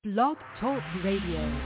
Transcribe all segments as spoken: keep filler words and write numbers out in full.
Blog Talk Radio.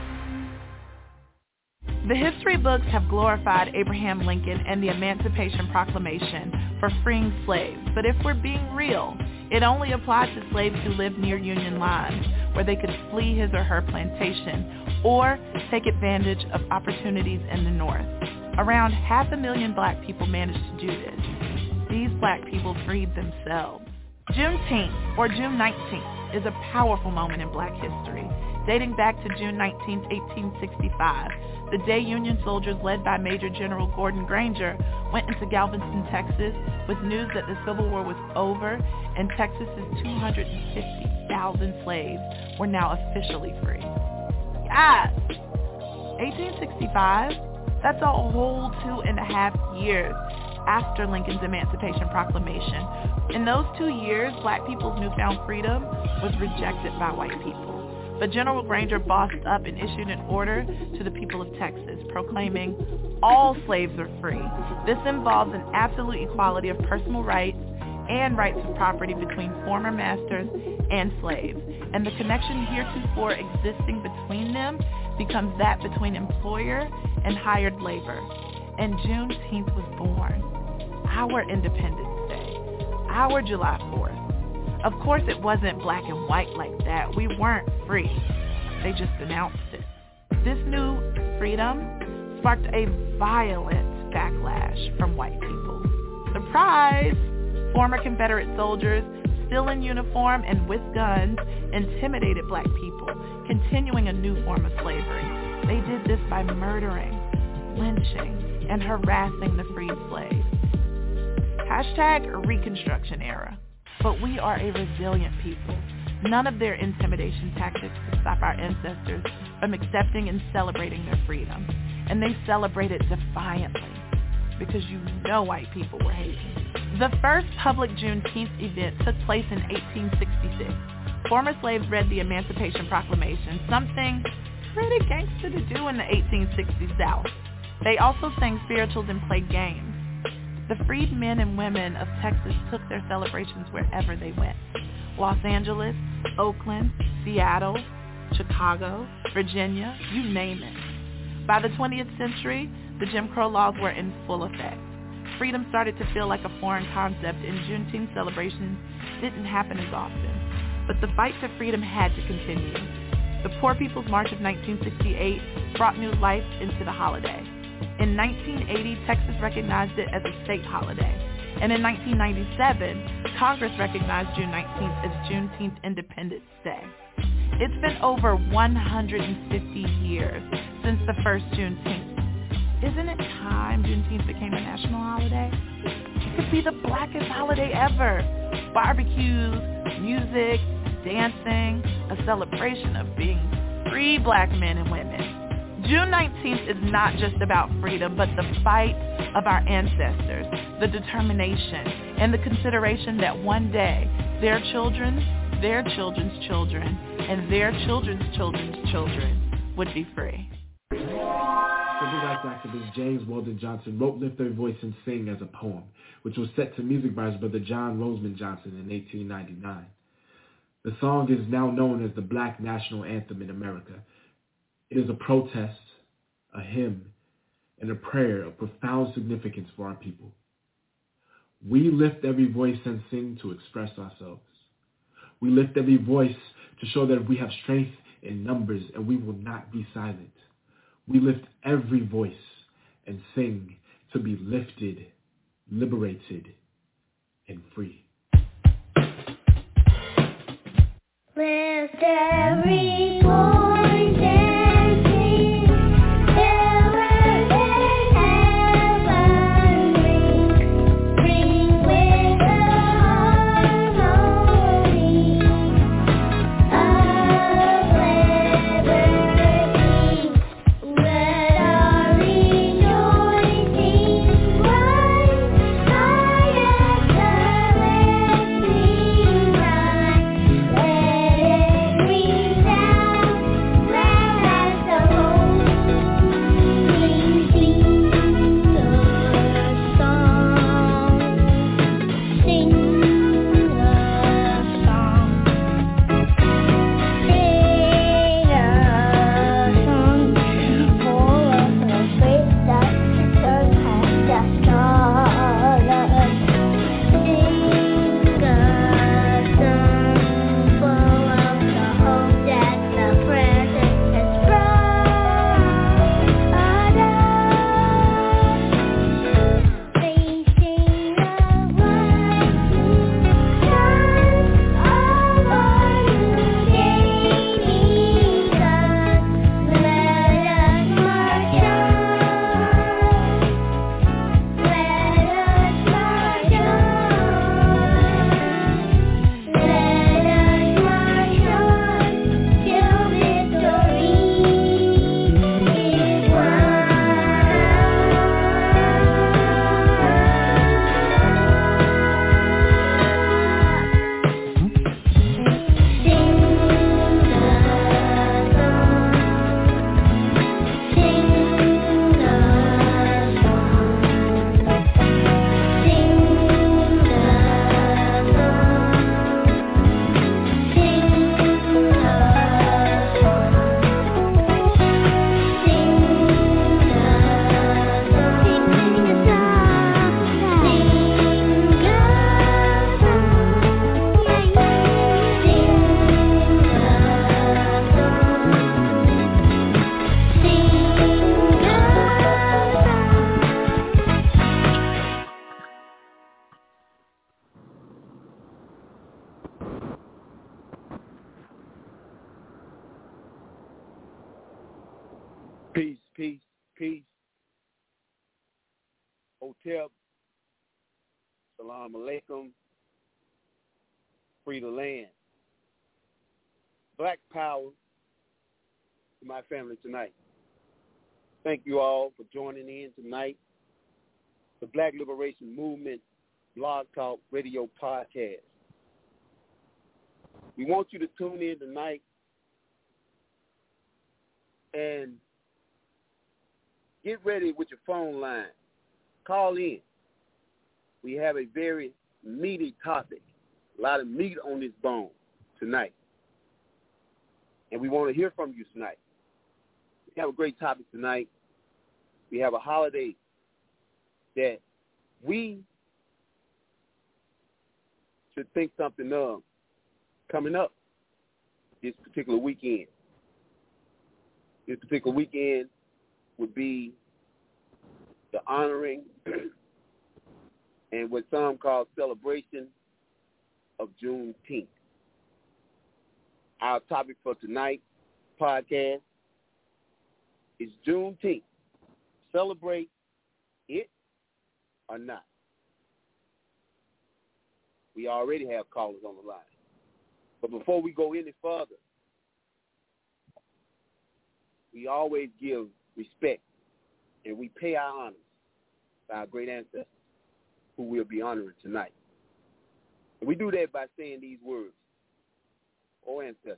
The history books have glorified Abraham Lincoln and the Emancipation Proclamation for freeing slaves, but if we're being real, it only applied to slaves who lived near Union lines, where they could flee his or her plantation or take advantage of opportunities in the North. Around half a million black people managed to do this. These black people freed themselves. Juneteenth, or June nineteenth, is a powerful moment in black history, dating back to June nineteenth, eighteen sixty-five, the day Union soldiers led by Major General Gordon Granger went into Galveston, Texas, with news that the Civil War was over and Texas's two hundred fifty thousand slaves were now officially free. Yes! eighteen sixty-five? That's a whole two and a half years after Lincoln's Emancipation Proclamation. In those two years, black people's newfound freedom was rejected by white people. But General Granger bossed up and issued an order to the people of Texas, proclaiming all slaves are free. This involves an absolute equality of personal rights and rights of property between former masters and slaves. And the connection heretofore existing between them becomes that between employer and hired labor. And Juneteenth was born. Our Independence Day. Our July fourth. Of course it wasn't black and white like that. We weren't free. They just announced it. This new freedom sparked a violent backlash from white people. Surprise! Former Confederate soldiers, still in uniform and with guns, intimidated black people, continuing a new form of slavery. They did this by murdering, lynching, and harassing the freed slaves. Hashtag Reconstruction era. But we are a resilient people. None of their intimidation tactics could stop our ancestors from accepting and celebrating their freedom. And they celebrated defiantly because you know white people were hating. The first public Juneteenth event took place in eighteen sixty-six. Former slaves read the Emancipation Proclamation, something pretty gangster to do in the eighteen sixties South. They also sang spirituals and played games. The freed men and women of Texas took their celebrations wherever they went. Los Angeles, Oakland, Seattle, Chicago, Virginia, you name it. By the twentieth century, the Jim Crow laws were in full effect. Freedom started to feel like a foreign concept, and Juneteenth celebrations didn't happen as often. But the fight for freedom had to continue. The Poor People's March of nineteen sixty-eight brought new life into the holiday. In nineteen eighty, Texas recognized it as a state holiday. And in nineteen ninety-seven, Congress recognized June nineteenth as Juneteenth Independence Day. It's been over one hundred fifty years since the first Juneteenth. Isn't it time Juneteenth became a national holiday? It could be the blackest holiday ever. Barbecues, music, dancing, a celebration of being free black men and women. June nineteenth is not just about freedom, but the fight of our ancestors, the determination, and the consideration that one day their children, their children's children, and their children's children's children would be free. Civil rights activist James Weldon Johnson wrote Lift Their Voice and Sing as a poem, which was set to music by his brother John Rosamond Johnson in eighteen ninety-nine. The song is now known as the Black National Anthem in America. It is a protest, a hymn, and a prayer of profound significance for our people. We lift every voice and sing to express ourselves. We lift every voice to show that we have strength in numbers and we will not be silent. We lift every voice and sing to be lifted, liberated, and free. Lift every voice and sing, till earth and heaven ring, ring with the harmony of liberty. Let our rejoicing rise high as the lifting tide. Let every sound Peace, peace, peace. Hotel. Salam alaikum. Free the land. Black power to my family tonight. Thank you all for joining in tonight. The Black Liberation Movement Blog Talk Radio Podcast. We want you to tune in tonight and get ready with your phone line. Call in. We have a very meaty topic, a lot of meat on this bone tonight. And we want to hear from you tonight. We have a great topic tonight. We have a holiday that we should think something of coming up this particular weekend. This particular weekend would be the honoring and what some call celebration of Juneteenth. Our topic for tonight's podcast is Juneteenth. Celebrate it or not? We already have callers on the line. But before we go any further, we always give respect and we pay our honors to our great ancestors who we'll be honoring tonight. And we do that by saying these words. Oh, ancestors,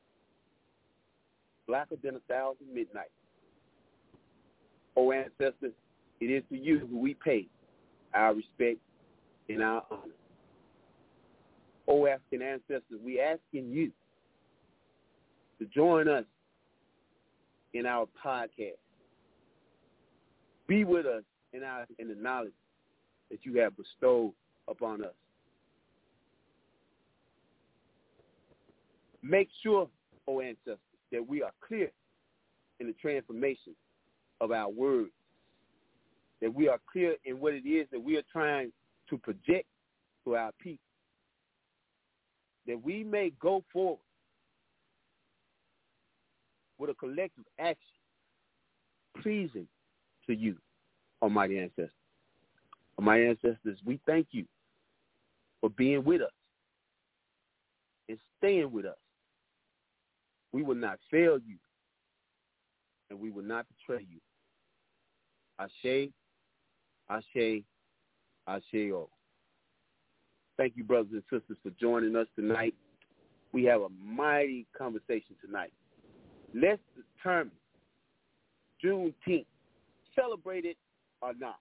blacker than a thousand midnights. Oh, ancestors, it is to you who we pay our respect and our honor. Oh, African ancestors, we asking you to join us in our podcast. Be with us in our in the knowledge that you have bestowed upon us. Make sure, oh ancestors, that we are clear in the transformation of our words, that we are clear in what it is that we are trying to project to our people, that we may go forward with a collective action pleasing to you, almighty ancestors. Almighty ancestors, we thank you for being with us and staying with us. We will not fail you, and we will not betray you. Ashe, Ashe, Ashe-o. Thank you, brothers and sisters, for joining us tonight. We have a mighty conversation tonight. Let's determine Juneteenth, celebrate it or not.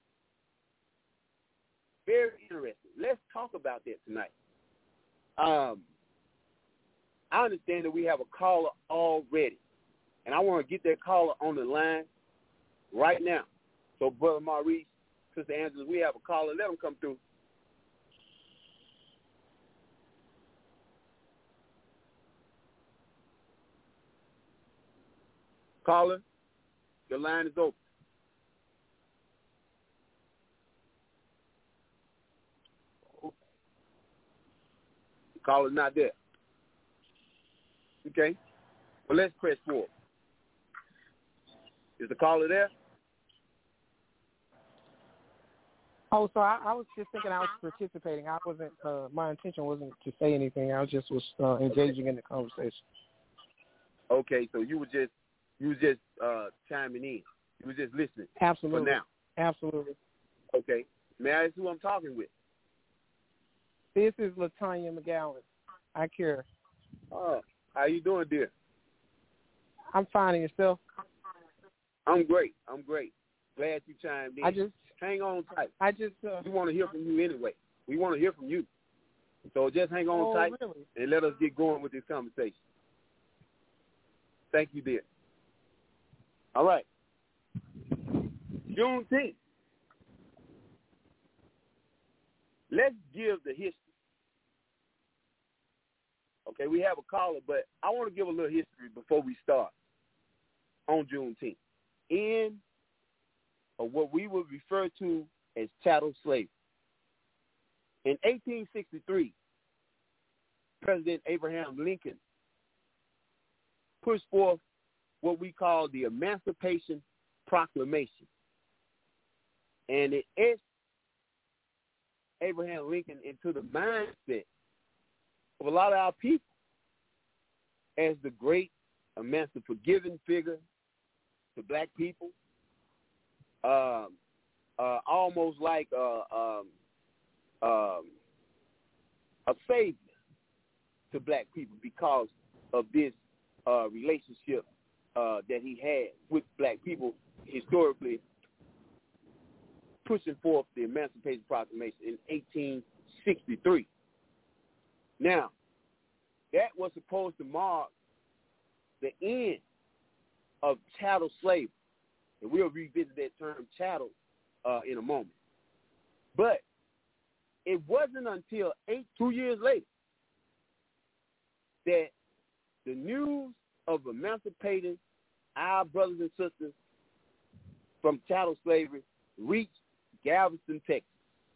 Very interesting. Let's talk about that tonight. Um, I understand that we have a caller already, and I want to get that caller on the line right now. So, Brother Maurice, Sister Angela, we have a caller. Let them come through. Caller, your line is open. The caller's not there. Okay. Well, let's press forward. Is the caller there? Oh, so I, I was just thinking I was participating. I wasn't. Uh, my intention wasn't to say anything. I was just was uh, engaging in the conversation. Okay, so you were just you were just uh, chiming in. You were just listening. Absolutely. For now. Absolutely. Okay. May I ask who I'm talking with? This is LaTanya McGowan. I care. Oh, how you doing, dear? I'm fine. And yourself? I'm great. I'm great. Glad you chimed in. I just hang on tight. I just uh, we want to hear from you anyway. We want to hear from you. So just hang on oh, tight really? and let us get going with this conversation. Thank you, dear. All right. Juneteenth. Let's give the history. Okay, we have a caller, but I want to give a little history before we start on Juneteenth. In or what we would refer to as chattel slavery. In eighteen sixty-three, President Abraham Lincoln pushed forth what we call the Emancipation Proclamation. And it etched Abraham Lincoln into the mindset of a lot of our people as the great emancipator, forgiving figure to black people, uh, uh, almost like uh, um, um, a savior to black people because of this uh, relationship uh, that he had with black people historically, pushing forth the Emancipation Proclamation in eighteen sixty-three. Now, that was supposed to mark the end of chattel slavery. And we'll revisit that term chattel uh, in a moment. But it wasn't until eight, two years later that the news of emancipating our brothers and sisters from chattel slavery reached Galveston, Texas,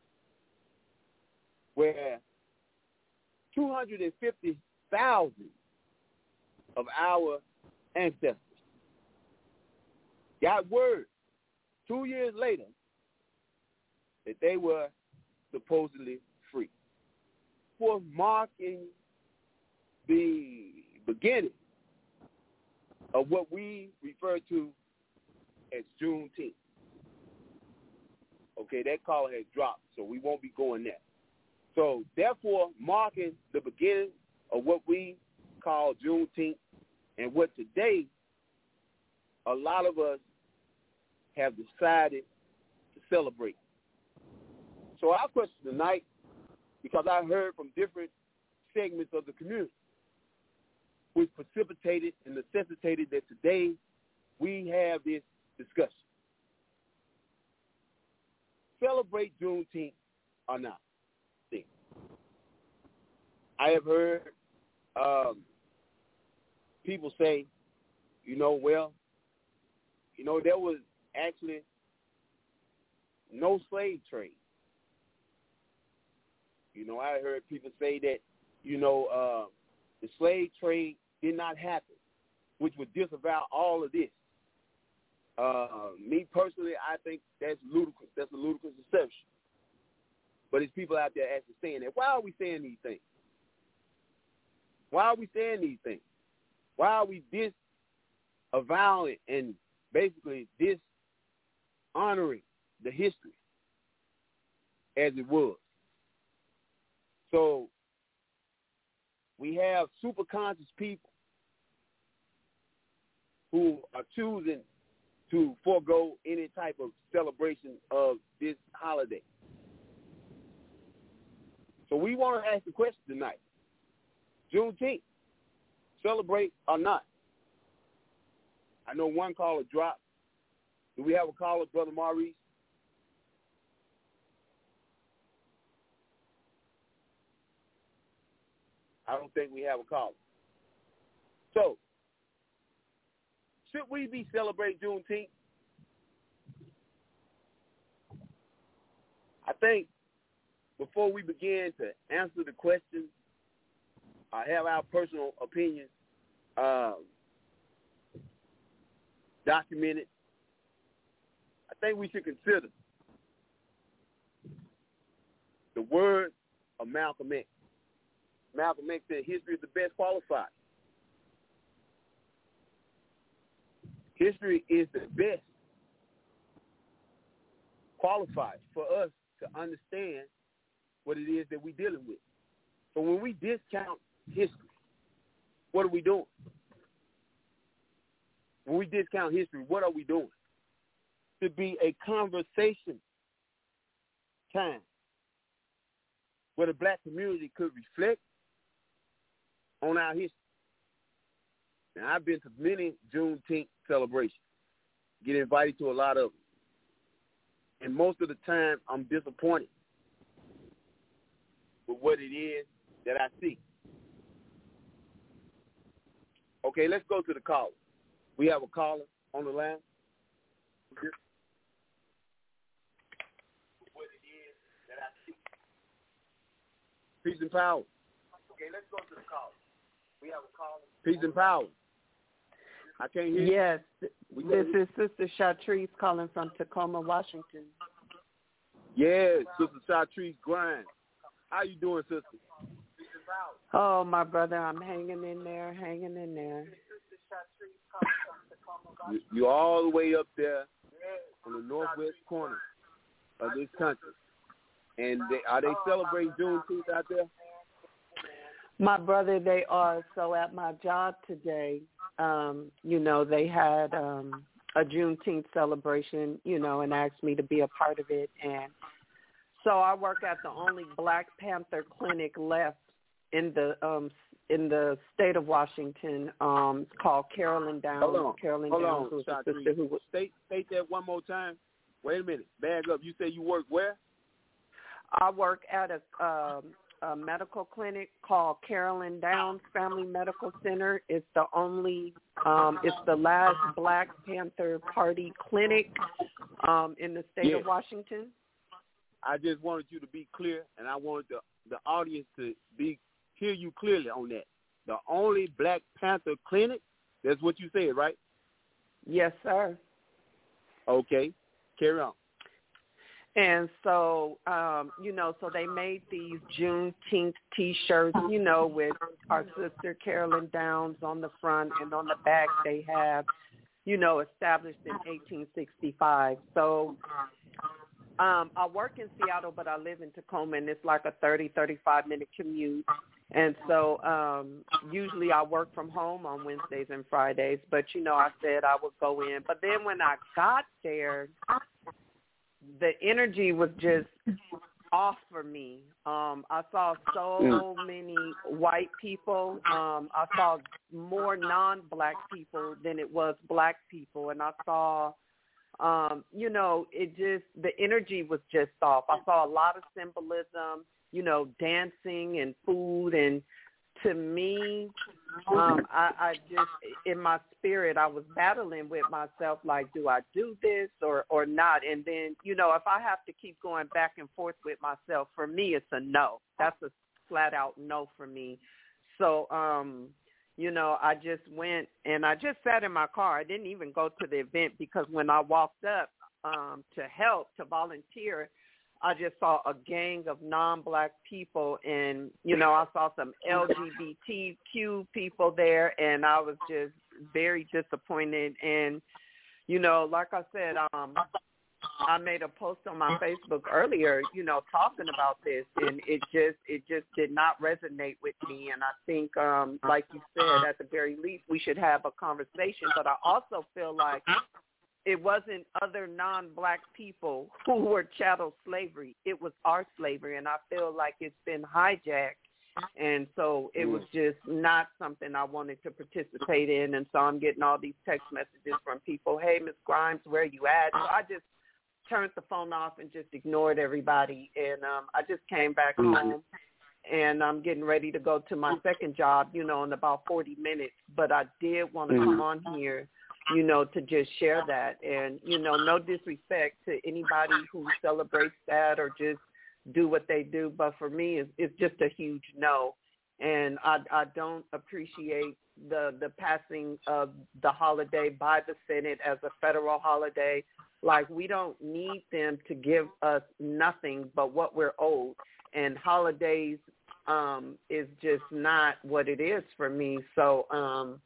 where two hundred fifty thousand of our ancestors got word two years later that they were supposedly free, for marking the beginning of what we refer to as Juneteenth. Okay, that call has dropped, so we won't be going there. So, therefore, marking the beginning of what we call Juneteenth, and what today a lot of us have decided to celebrate. So our question tonight, because I heard from different segments of the community, which precipitated and necessitated that today we have this discussion. Celebrate Juneteenth or not? See, I have heard um, people say, you know, well, you know, there was actually no slave trade. You know, I heard people say that, you know, uh, the slave trade did not happen, which would disavow all of this. Uh, me personally, I think that's ludicrous. That's a ludicrous assumption. But there's people out there actually saying that. Why are we saying these things? Why are we saying these things? Why are we disavowing and basically dishonoring the history as it was? So we have super conscious people who are choosing to forego any type of celebration of this holiday. So we want to ask the question tonight. Juneteenth, celebrate or not? I know one caller dropped. Do we have a caller, Brother Maurice? I don't think we have a caller. So, should we be celebrating Juneteenth? I think before we begin to answer the question, I have our personal opinions uh, documented. I think we should consider the words of Malcolm X. Malcolm X said history is the best qualified. History is the best qualified for us to understand what it is that we're dealing with. So when we discount history, what are we doing? When we discount history, what are we doing? To be a conversation time where the black community could reflect on our history. Now, I've been to many Juneteenth celebrations, get invited to a lot of them. And most of the time, I'm disappointed with what it is that I see. Okay, let's go to the caller. We have a caller on the line. What it is that I see. Peace and power. Okay, let's go to the caller. We have a caller. Peace and power. I can't hear you. Yes, We this got- is Sister Chartrice calling from Tacoma, Washington. Yes, Sister Chartrice Grind. How you doing, sister? Oh, my brother, I'm hanging in there, hanging in there. You, you're all the way up there on the northwest corner of this country. And they, are they celebrating Juneteenth out there? My brother, they are. So at my job today, um, you know, they had um, a Juneteenth celebration, you know, and asked me to be a part of it. And so I work at the only Black Panther clinic left in the um, in the state of Washington. Um, it's called Carolyn Downs. Hold on. Carolyn Hold Downs on, was a Chartrice. sister who was. State, state that one more time. Wait a minute. Bag up. You say you work where? I work at a, um, a medical clinic called Carolyn Downs Family Medical Center. It's the only, um, it's the last Black Panther Party clinic um, in the state Yes. of Washington. I just wanted you to be clear, and I wanted the, the audience to be hear you clearly on that. The only Black Panther clinic, that's what you said, right? Yes, sir. Okay. Carry on. And so, um, you know, so they made these Juneteenth T-shirts, you know, with our sister Carolyn Downs on the front, and on the back they have, you know, established in eighteen sixty-five. So um, I work in Seattle, but I live in Tacoma, and it's like a thirty, thirty-five minute commute. And so um, usually I work from home on Wednesdays and Fridays, but, you know, I said I would go in. But then when I got there, the energy was just off for me. Um, I saw so many white people. Um, I saw more non-black people than it was black people. And I saw, um, you know, it just, the energy was just off. I saw a lot of symbolism, you know, dancing and food. And to me, um, I, I just, in my spirit, I was battling with myself, like, do I do this or, or not? And then, you know, if I have to keep going back and forth with myself, for me, it's a no. That's a flat out no for me. So, um, you know, I just went and I just sat in my car. I didn't even go to the event, because when I walked up um, to help, to volunteer, I just saw a gang of non-black people, and, you know, I saw some L G B T Q people there, and I was just very disappointed. And, you know, like I said, um, I made a post on my Facebook earlier, you know, talking about this, and it just it just did not resonate with me. And I think, um, like you said, at the very least, we should have a conversation. But I also feel like it wasn't other non-black people who were chattel slavery. It was our slavery, and I feel like it's been hijacked. And so it was just not something I wanted to participate in. And so I'm getting all these text messages from people, hey, Miz Grimes, where you at? So I just turned the phone off and just ignored everybody. And um, I just came back home, and I'm getting ready to go to my second job, you know, in about forty minutes. But I did want to come on here, you know, to just share that. And, you know, no disrespect to anybody who celebrates that or just do what they do. But for me, it's, it's just a huge no. And I, I don't appreciate the, the passing of the holiday by the Senate as a federal holiday. Like, we don't need them to give us nothing but what we're owed. And holidays um, is just not what it is for me. So um,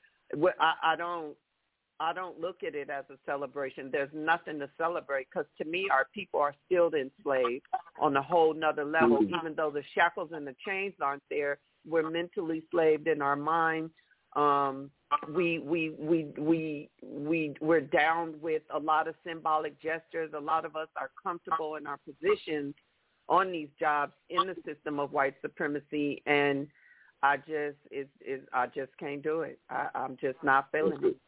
I, I don't, I don't look at it as a celebration. There's nothing to celebrate, because to me, our people are still enslaved on a whole nother level. Even though the shackles and the chains aren't there, we're mentally enslaved in our mind. Um, we we we we we we're down with a lot of symbolic gestures. A lot of us are comfortable in our positions on these jobs in the system of white supremacy, and I just is is I just can't do it. I, I'm just not feeling it.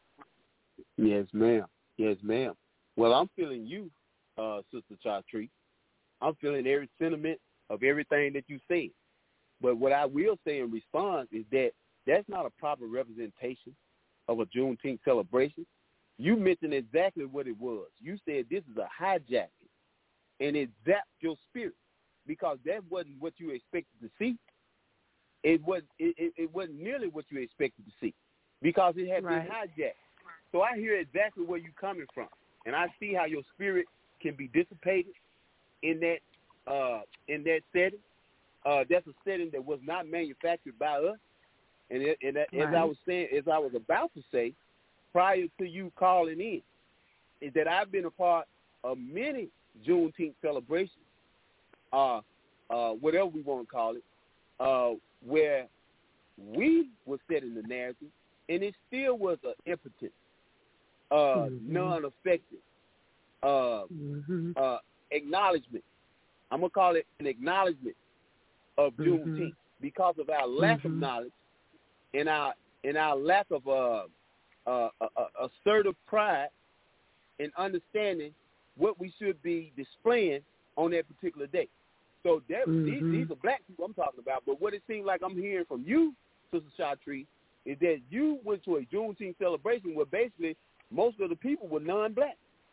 Yes, ma'am. Yes, ma'am. Well, I'm feeling you, uh, Sister Chartrice. I'm feeling every sentiment of everything that you said. But what I will say in response is that that's not a proper representation of a Juneteenth celebration. You mentioned exactly what it was. You said this is a hijacking, and it zapped your spirit, because that wasn't what you expected to see. It was it, it, it wasn't nearly what you expected to see. because it has Right. been hijacked. So I hear exactly where you're coming from, and I see how your spirit can be dissipated in that uh, in that setting. Uh, that's a setting that was not manufactured by us. And, it, and that, Right. as I was saying, as I was about to say, prior to you calling in, is that I've been a part of many Juneteenth celebrations, uh, uh, whatever we want to call it, uh, where we were setting the narrative, and it still was an impotent, uh, Mm-hmm. non-effective uh, Mm-hmm. uh, acknowledgement. I'm going to call it an acknowledgement of Mhm. Juneteenth because of our lack Mhm. of knowledge and our and our lack of uh, uh, uh, uh, assertive pride in understanding what we should be displaying on that particular day. So that, Mhm. these, these are black people I'm talking about. But what it seems like I'm hearing from you, Sister Shatri, is that you went to a Juneteenth celebration where basically most of the people were non-black.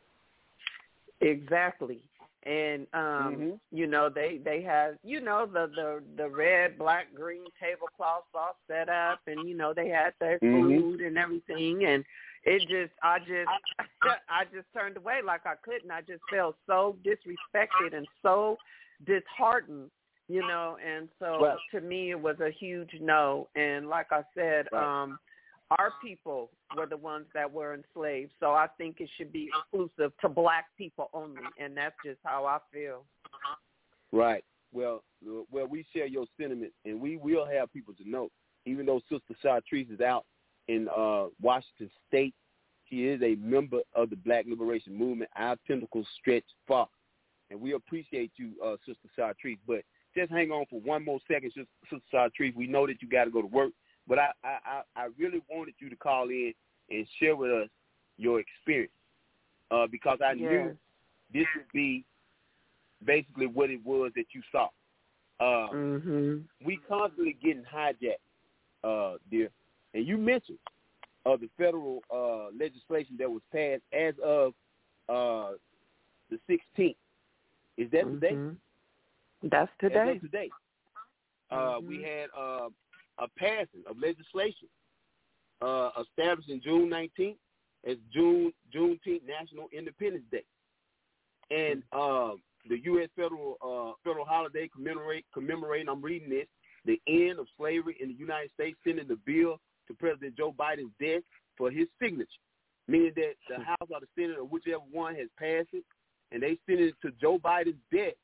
Exactly. And um, Mm-hmm. you know, they they had, you know, the, the the red, black, green tablecloths all set up, and you know, they had their Mhm. food and everything, and it just I just I just turned away like I couldn't. I just felt so disrespected and so disheartened, you know, and so Right. to me it was a huge no. And like I said, Right. um our people were the ones that were enslaved, so I think it should be exclusive to black people only, and that's just how I feel. Right. Well, uh, well, we share your sentiment, and we will have people to know. Even though Sister Chartrice is out in uh, Washington State, she is a member of the Black Liberation Movement. Our tentacles stretch far, and we appreciate you, uh, Sister Chartrice. But just hang on for one more second, Sister Sister Chartrice. We know that you got to go to work, but I, I, I really wanted you to call in and share with us your experience uh, because I Yes. knew this would be basically what it was that you saw. Uh, Mhm. We constantly getting hijacked, uh, dear. And you mentioned uh, the federal uh, legislation that was passed as of uh, the sixteenth. Is that today? Mhm. That's As today. of today. Uh, Mhm. We had uh, a passing of legislation uh, establishing June nineteenth as June Juneteenth National Independence Day. And uh, the U S federal uh, federal holiday commemorate commemorating, I'm reading this, the end of slavery in the United States, sending the bill to President Joe Biden's desk for his signature, meaning that the House or the Senate or whichever one has passed it, and they send it to Joe Biden's desk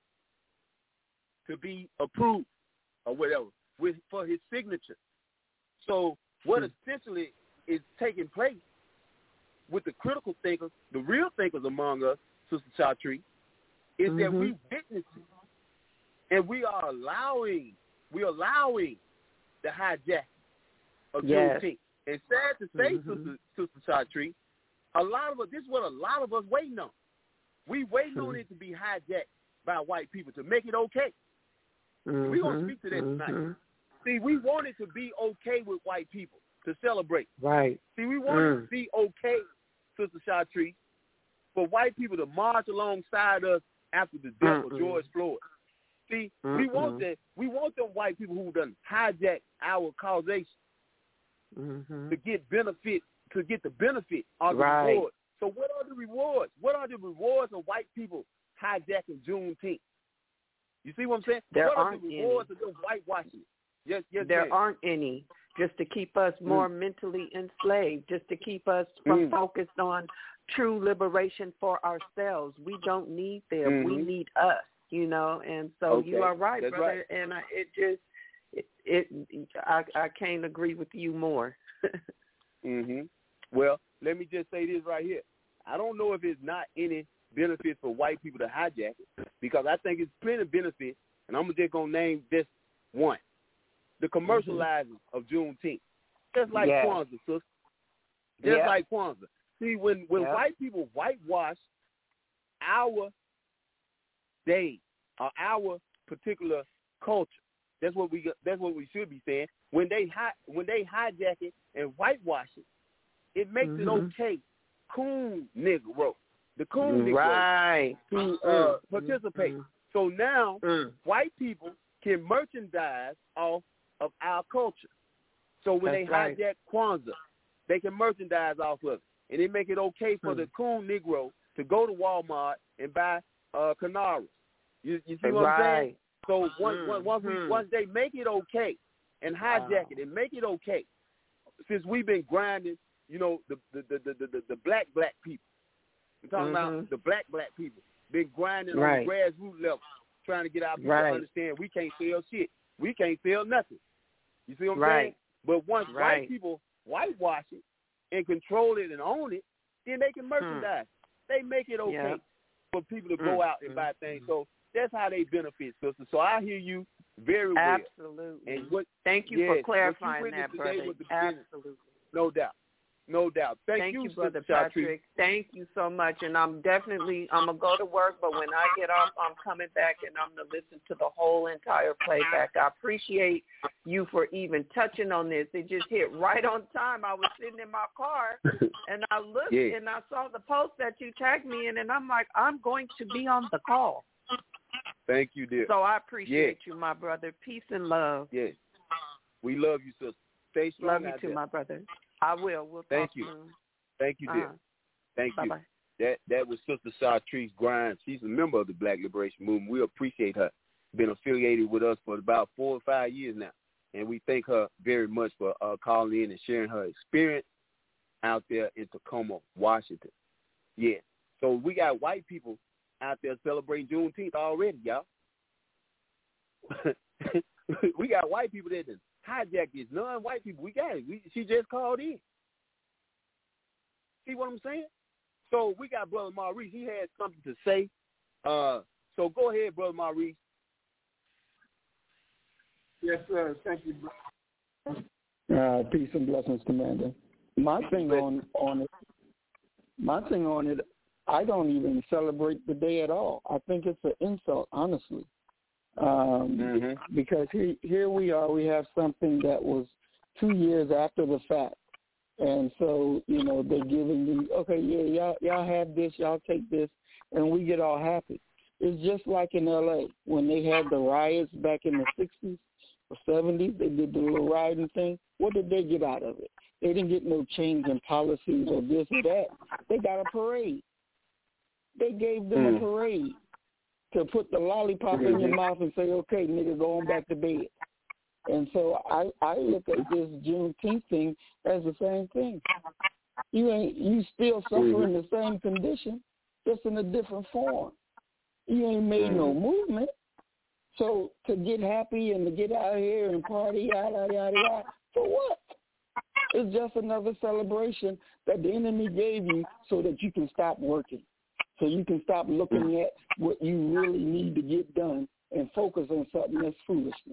to be approved or whatever with for his signature. So what essentially is taking place with the critical thinkers, the real thinkers among us, Sister Chartrice, is that Mhm. we witness it, and we are allowing, we are allowing the hijack of Yes. Juneteenth. And sad to say, Mhm. Sister, Sister Chartrice, a lot of us, this is what a lot of us waiting on. We waiting Mhm. on it to be hijacked by white people to make it okay. Mhm. We're going to speak to that tonight. Mhm. See, we want it to be okay with white people to celebrate. Right. See, we want Mm. it to be okay, Sister Chartrice, for white people to march alongside us after the death Mm-mm. of George Floyd. See, we Mm-mm. want that. We want them white people who done hijack our causation Mhm. to get benefit, to get the benefit of the Right. reward. So what are the rewards? What are the rewards of white people hijacking Juneteenth? You see what I'm saying? There what are aren't the any. rewards of them whitewashing? Yes, yes, There ma'am. aren't any, just to keep us more mentally enslaved, just to keep us from Mm. focused on true liberation for ourselves. We don't need them. We Mhm. need us, you know. And so Okay. you are right, That's brother. right. And I, it just, it, it I, I can't agree with you more. hmm Well, let me just say this right here. I don't know if it's not any benefit for white people to hijack it, because I think it's plenty of benefits, and I'm just going to name just one. The commercializing of Juneteenth. Just like Yes. Kwanzaa, sister. Just Yep. like Kwanzaa. See, when, when Yep. white people whitewash our day or our particular culture, that's what we that's what we should be saying. When they hi, when they hijack it and whitewash it, it makes Mhm. it okay. Coon Negro, the coon Negro, Right. to uh, Mm. participate. Mm. So now Mm. white people can merchandise off of our culture. So when That's they right. hijack Kwanzaa, they can merchandise off of it. And they make it okay for Hmm. the coon Negro to go to Walmart and buy uh, Canaras. You, you see what I'm saying? Right. So once, Mm, once, once, we, hmm. once they make it okay and hijack Wow. it and make it okay, since we've been grinding, you know, the the, the, the, the, the black, black people, I'm talking Mhm. about the black, black people, been grinding Right. on the grassroots level, trying to get our people Right. to understand we can't sell shit. We can't sell nothing. You see what I'm Right. saying? But once Right. white people whitewash it and control it and own it, then they can merchandise. They make it okay Yep. for people to Mm, go out and mm, buy things. So that's how they benefit, sister. So I hear you very well. Absolutely. And what, Thank you yes, for what you clarifying witnessed that, today brother. was the beginning. Absolutely. No doubt. No doubt. Thank, Thank you, you, Brother Sister Chartrice. Patrick. Thank you so much. And I'm definitely, I'm going to go to work, but when I get off, I'm coming back and I'm going to listen to the whole entire playback. I appreciate you for even touching on this. It just hit right on time. I was sitting in my car and I looked Yeah. and I saw the post that you tagged me in, and I'm like, I'm going to be on the call. Thank you, dear. So I appreciate you, my brother. Peace and love. Yes. We love you, sister. Stay strong Love you out too, there. my brother. I will. We'll Thank talk you. soon. Thank you, dear. Uh-huh. Thank Bye-bye. you. That that was Sister Chartrice Grimes. She's a member of the Black Liberation Movement. We appreciate her. Been affiliated with us for about four or five years now. And we thank her very much for uh, calling in and sharing her experience out there in Tacoma, Washington. Yeah. So we got white people out there celebrating Juneteenth already, y'all. We got white people that done hijacked this. Non-white people, we got it. We, she just called in. See what I'm saying? So we got Brother Maurice. He had something to say. Uh, so go ahead, Brother Maurice. Yes, sir. Thank you, brother. Uh, peace and blessings, Commander. My thing on, on it, my thing on it, I don't even celebrate the day at all. I think it's an insult, honestly. Um, Mm-hmm. Because here, here we are, we have something that was two years after the fact. And so, you know, they're giving you, okay, yeah, y'all, y'all have this, y'all take this, and we get all happy. It's just like in L A when they had the riots back in the sixties or seventies, they did the little rioting thing. What did they get out of it? They didn't get no change in policies or this or that. They got a parade. They gave them Mm. a parade to put the lollipop in your mouth and say, okay, nigga, go on back to bed. And so I, I look at this Juneteenth thing as the same thing. You ain't you still suffering the same condition, just in a different form. You ain't made no movement. So to get happy and to get out here and party, yada, yada, yada, for what? It's just another celebration that the enemy gave you so that you can stop working, so you can stop looking at what you really need to get done and focus on something that's foolishness.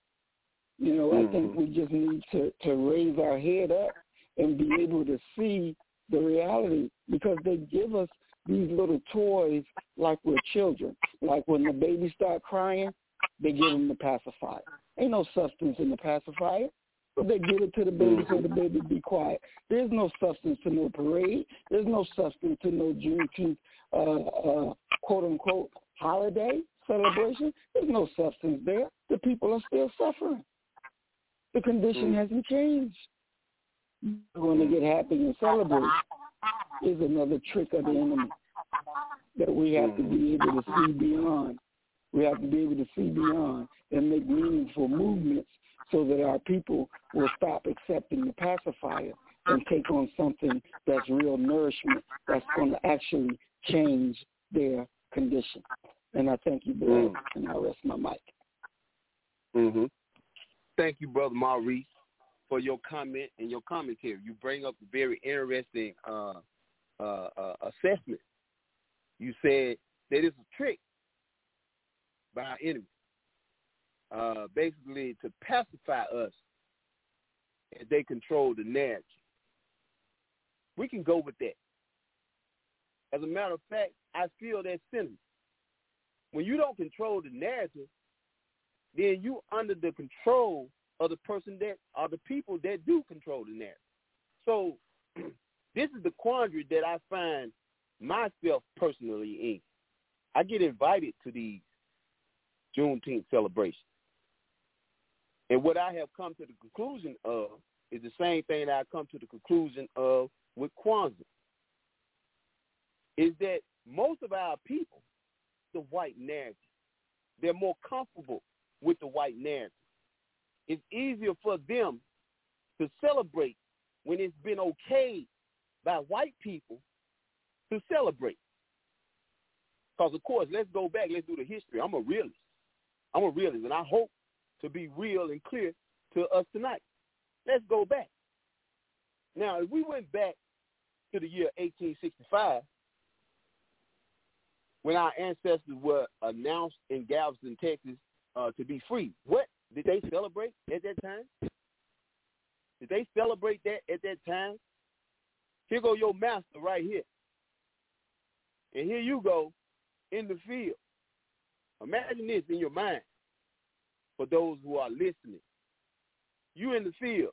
You know, I think we just need to, to raise our head up and be able to see the reality, because they give us these little toys like we're children. Like when the baby start crying, they give them the pacifier. Ain't no substance in the pacifier, but they give it to the baby so the baby be quiet. There's no substance to no parade. There's no substance to no Juneteenth, uh, uh, quote-unquote, holiday celebration. There's no substance there. The people are still suffering. The condition Mm. hasn't changed. Going to get happy and celebrate is another trick of the enemy that we have to be able to see beyond. We have to be able to see beyond and make meaningful movements so that our people will stop accepting the pacifier and take on something that's real nourishment, that's going to actually change their condition. And I thank you, Bill, Mm. and I rest my mic. Mm-hmm. Thank you, Brother Maurice, for your comment and your commentary. You bring up a very interesting uh, uh, uh, assessment. You said that it's a trick by our enemy, uh, basically to pacify us as they control the narrative. We can go with that. As a matter of fact, I feel that sentiment. When you don't control the narrative, then you under the control of the person that are the people that do control the narrative. So this is the quandary that I find myself personally in. I get invited to these Juneteenth celebrations. And what I have come to the conclusion of is the same thing that I come to the conclusion of with Kwanzaa, is that most of our people, the white narrative, they're more comfortable with the white narrative. It's easier for them to celebrate when it's been okayed by white people to celebrate. Because, of course, let's go back. Let's do the history. I'm a realist. I'm a realist, and I hope to be real and clear to us tonight. Let's go back. Now, if we went back to the year eighteen sixty-five, when our ancestors were announced in Galveston, Texas, uh, to be free, what did they celebrate at that time? Did they celebrate that at that time? Here go your master right here. And here you go in the field. Imagine this in your mind for those who are listening. You in the field.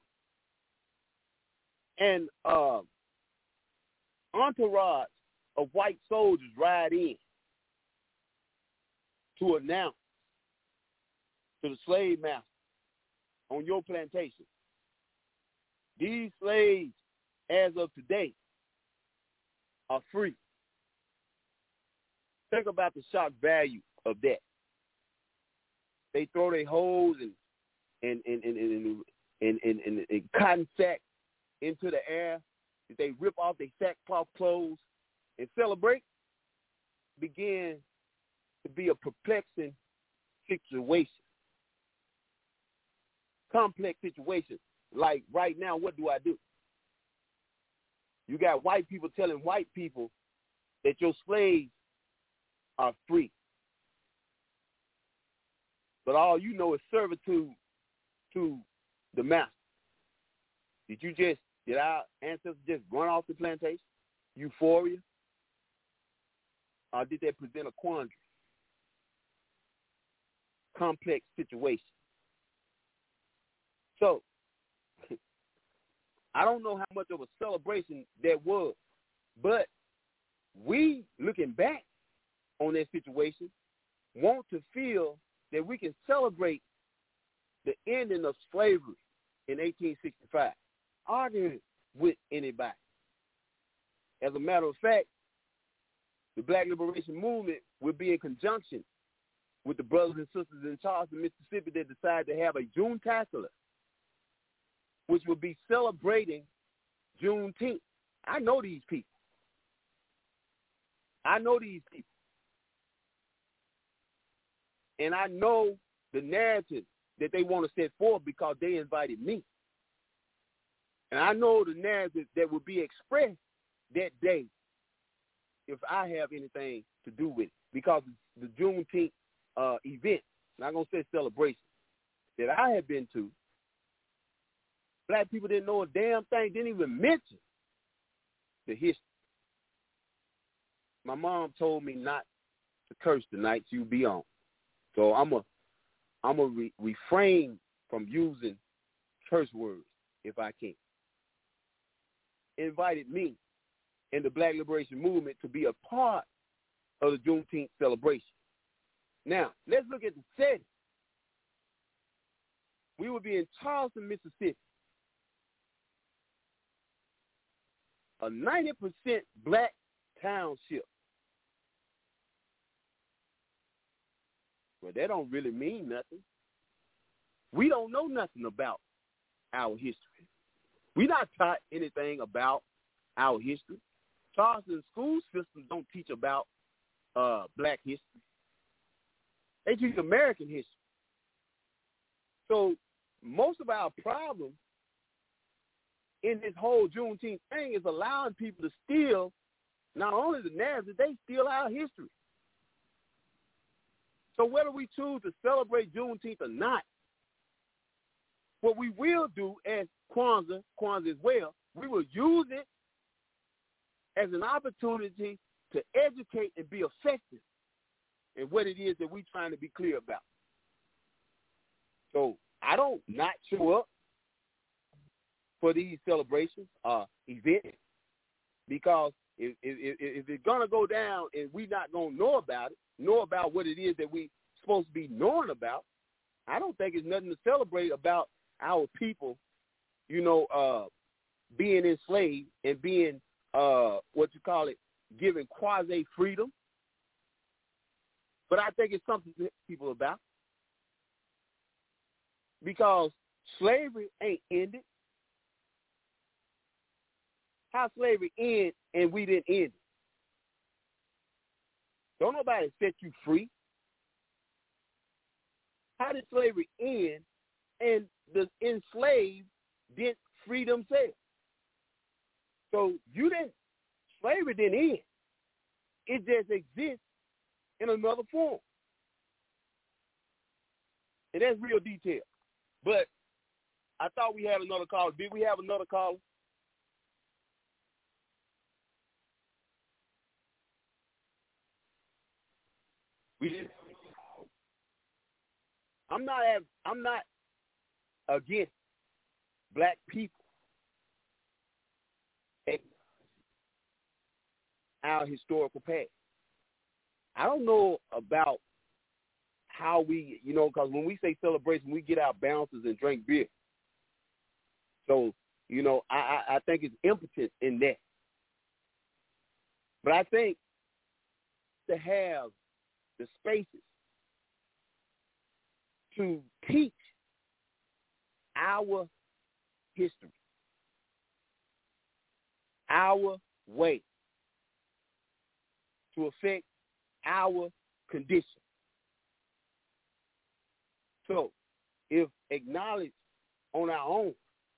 And uh, entourage of white soldiers ride in to announce to the slave master on your plantation, these slaves, as of today, are free. Think about the shock value of that. They throw their hoes and and and and and, and, and, and, and cotton sack into the air. They rip off their sackcloth clothes and celebrate. Begin to be a perplexing situation, complex situation. Like right now, what do I do? You got white people telling white people that your slaves are free. But all you know is servitude to the master. Did you just, did our ancestors just run off the plantation? Euphoria? Or did they present a quandary? Complex situation. So, I don't know how much of a celebration that was, but we, looking back on that situation, want to feel that we can celebrate the ending of slavery in eighteen sixty-five, arguing with anybody. As a matter of fact, the Black Liberation Movement will be in conjunction with the brothers and sisters in Charleston, Mississippi, that decided to have a June Tackler, which will be celebrating Juneteenth. I know these people. I know these people. And I know the narrative that they want to set forth because they invited me. And I know the narrative that will be expressed that day if I have anything to do with it. Because the Juneteenth uh, event, not going to say celebration, that I have been to, black people didn't know a damn thing, didn't even mention the history. My mom told me not to curse the night you be on. So I'm a, I'm a re- refrain from using curse words if I can. Invited me and the Black Liberation Movement to be a part of the Juneteenth celebration. Now, let's look at the setting. We will be in Charleston, Mississippi, a ninety percent black township. Well, that don't really mean nothing. We don't know nothing about our history. We're not taught anything about our history. Charleston school systems don't teach about uh, black history. They teach American history. So most of our problem in this whole Juneteenth thing is allowing people to steal not only the narrative, they steal our history. So whether we choose to celebrate Juneteenth or not, what we will do as Kwanzaa, Kwanzaa as well, we will use it as an opportunity to educate and be effective in what it is that we're trying to be clear about. So I don't not show up for these celebrations, uh, events, because if, if, if it's going to go down and we're not going to know about it, know about what it is that we're supposed to be knowing about, I don't think it's nothing to celebrate about our people you know, uh, being enslaved and being, uh, what you call it, given quasi-freedom. But I think it's something to people about. Because slavery ain't ended. How slavery end and we didn't end it? Don't nobody set you free. How did slavery end and the enslaved didn't free themselves? So you didn't, slavery didn't end. It just exists in another form. And that's real detail. But I thought we had another caller. Did we have another caller? We did. I'm not. I'm not against black people and our historical past. I don't know about how we, you know, because when we say celebration, we get our bounces and drink beer. So, you know, I, I, I think it's impotent in that. But I think to have the spaces to teach our history, our way, to affect our condition. So, if acknowledged on our own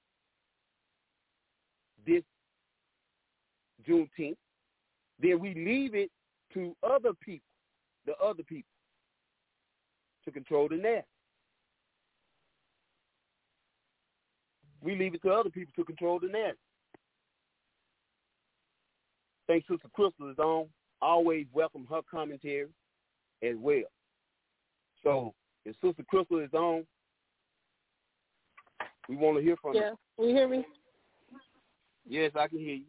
this Juneteenth, then we leave it to other people, the other people, to control the narrative. We leave it to other people to control the narrative. Thanks, Sister Crystal is on. Always welcome her commentary as well. So, if Sister Crystal is on, we want to hear from yeah. her. Yeah, can you hear me? Yes, I can hear you.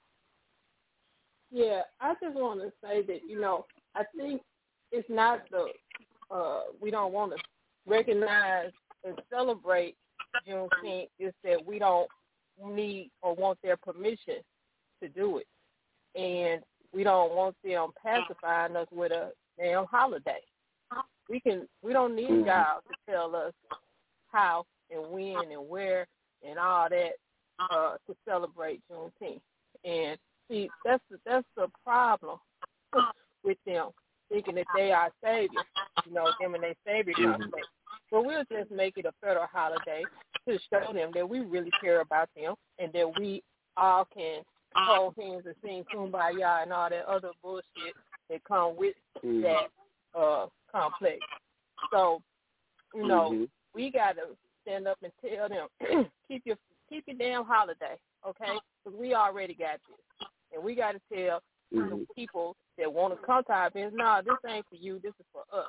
Yeah, I just want to say that, you know, I think it's not the, uh, we don't want to recognize and celebrate Juneteenth, it's that we don't need or want their permission to do it. And we don't want them pacifying us with a damn holiday. We can. We don't need mm-hmm. y'all to tell us how and when and where and all that uh, to celebrate Juneteenth. And see, that's the, that's the problem with them, thinking that they are saviors, you know, them and their savior complex. Mm-hmm. But we'll just make it a federal holiday to show them that we really care about them and that we all can hold hands and sing Kumbaya and all that other bullshit that come with mm-hmm. that uh, complex. So, you know, mm-hmm. we got to stand up and tell them, keep your keep your damn holiday, okay? Because we already got this. And we got to tell mm-hmm. the people that want to come to our business, no, this ain't for you, this is for us.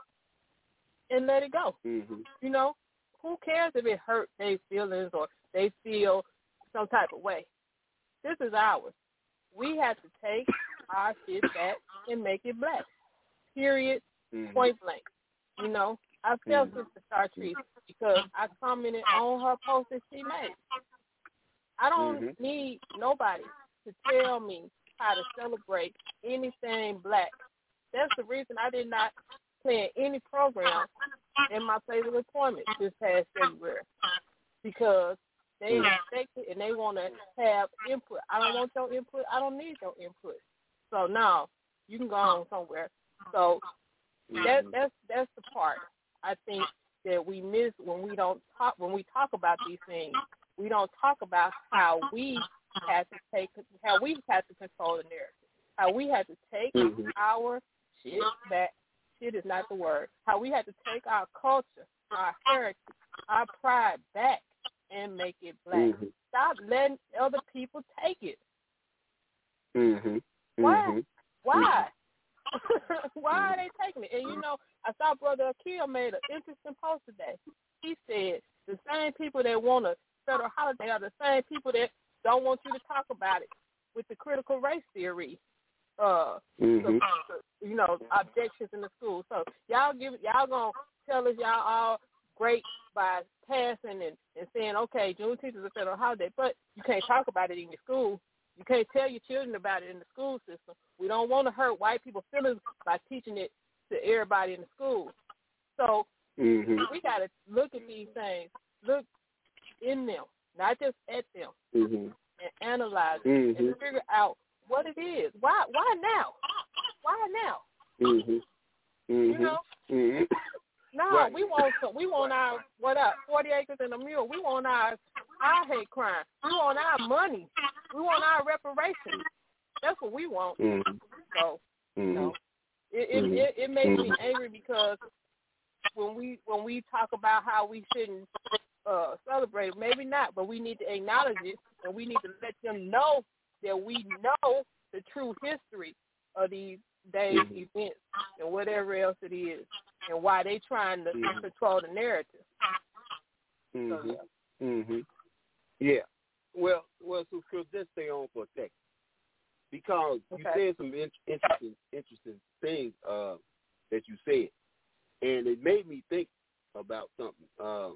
And let it go. Mm-hmm. You know, who cares if it hurt their feelings or they feel some type of way? This is ours. We have to take our shit back and make it black. Period. Mm-hmm. Point blank. You know, I felt mm-hmm. Sister Chartrice because I commented on her post that she made. I don't mm-hmm. need nobody to tell me how to celebrate anything black. That's the reason I did not plan any program in my place of employment this past February, because they expect it and they want to have input. I don't want your input. I don't need your input. So now you can go on somewhere. So that that's that's the part I think that we miss when we don't talk when we talk about these things. We don't talk about how we have to take how we have to control the narrative. How we have to take mm-hmm. our shit back. Shit is not the word. How we have to take our culture, our heritage, our pride back and make it black. Mm-hmm. Stop letting other people take it. Mm-hmm. Why? Mm-hmm. Why? Why are they taking it? And, you know, I saw Brother Akil made an interesting post today. He said the same people that want a federal holiday are the same people that don't want you to talk about it with the critical race theory. Uh, mm-hmm. the, the, you know, objections in the school. So y'all give y'all gonna tell us y'all all great by passing and, and saying, okay, Juneteenth is a federal holiday, but you can't talk about it in your school. You can't tell your children about it in the school system. We don't want to hurt white people's feelings by teaching it to everybody in the school. So mm-hmm. we got to look at these things, look in them, not just at them, mm-hmm. and analyze it mm-hmm. and figure out what it is. Why? Why now? Why now? Mm-hmm. Mm-hmm. You know. Mm-hmm. No, right. we want some, we want our what up? Forty acres and a mule. We want our our hate crime. We want our money. We want our reparations. That's what we want. Mm-hmm. So, mm-hmm. you know, it it, mm-hmm. it it makes mm-hmm. me angry because when we when we talk about how we shouldn't uh, celebrate, maybe not, but we need to acknowledge it, and we need to let them know that we know the true history of these days, mm-hmm. events, and whatever else it is, and why they trying to mm-hmm. control the narrative. Mm-hmm. So, yeah. Mm-hmm. Yeah. Well, well, so Chris, let's stay on for a second because okay. you said some in- interesting, interesting things uh, that you said, and it made me think about something. Um,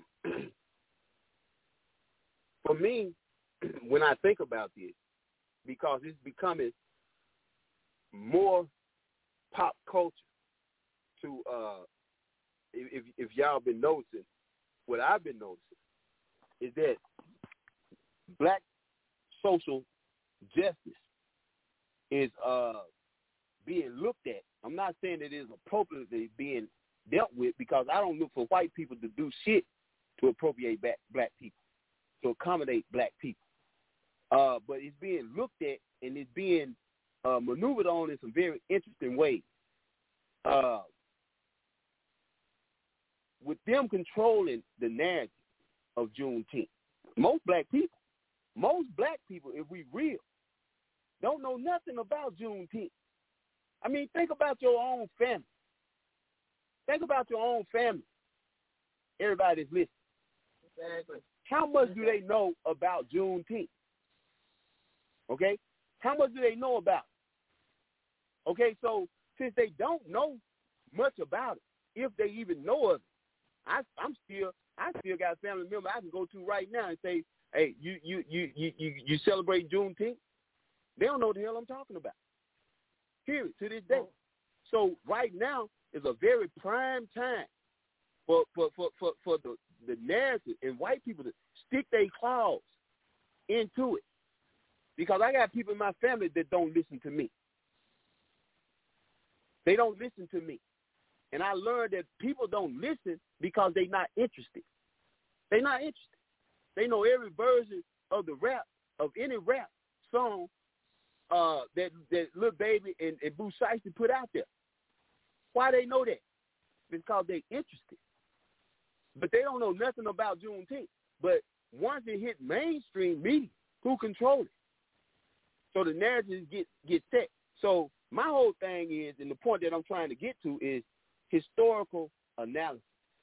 for me, when I think about this, because it's becoming more pop culture to uh, if if y'all been noticing, what I've been noticing is that black social justice is uh, being looked at. I'm not saying it is appropriately being dealt with because I don't look for white people to do shit to appropriate black, black people, to accommodate black people. Uh, but it's being looked at and it's being uh, maneuvered on in some very interesting ways. Uh, with them controlling the narrative of Juneteenth, most black people, most black people, if we real, don't know nothing about Juneteenth. I mean, think about your own family. Think about your own family. Everybody's listening. Exactly. How much do they know about Juneteenth? Okay? How much do they know about it? Okay, so since they don't know much about it, if they even know of it, I, I'm still, I still got a family member I can go to right now and say, hey, you you you you you, you celebrate Juneteenth? They don't know what the hell I'm talking about. Period, to this day. So right now is a very prime time for for, for, for, for the, the narrative and white people to stick their claws into it. Because I got people in my family that don't listen to me. They don't listen to me. And I learned that people don't listen because they're not interested. They're not interested. They know every version of the rap, of any rap song uh, that that Lil Baby and, and Boo Shiesty put out there. Why they know that? Because they're interested. But they don't know nothing about Juneteenth. But once it hit mainstream media, who control it? So the narratives get, get set. So my whole thing is, and the point that I'm trying to get to is historical analysis.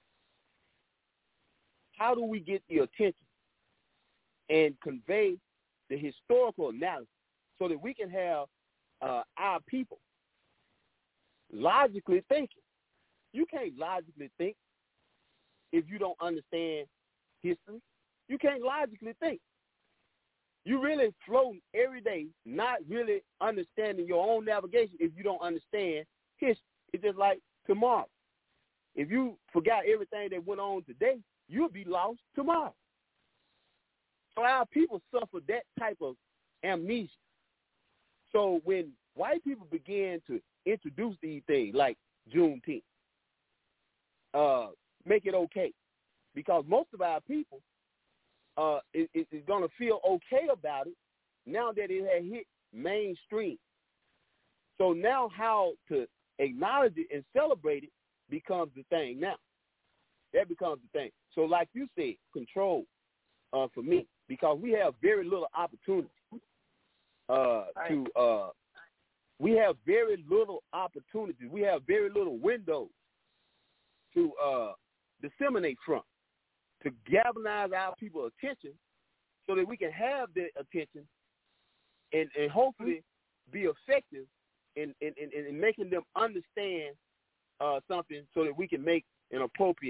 How do we get the attention and convey the historical analysis so that we can have uh, our people logically thinking? You can't logically think if you don't understand history. You can't logically think. You really floating every day, not really understanding your own navigation if you don't understand history. It's just like tomorrow. If you forgot everything that went on today, you'll be lost tomorrow. So our people suffer that type of amnesia. So when white people began to introduce these things like Juneteenth, uh, make it okay, because most of our people uh, is, is going to feel okay about it now that it has hit mainstream. So now how to acknowledge it and celebrate it becomes the thing now. That becomes the thing. So like you said, control uh, for me, because we have very little opportunity uh, to, uh, we have very little opportunities. We have very little windows to uh, disseminate from, to galvanize our people's attention so that we can have their attention and, and hopefully be effective in, in, in, in making them understand uh, something so that we can make an appropriate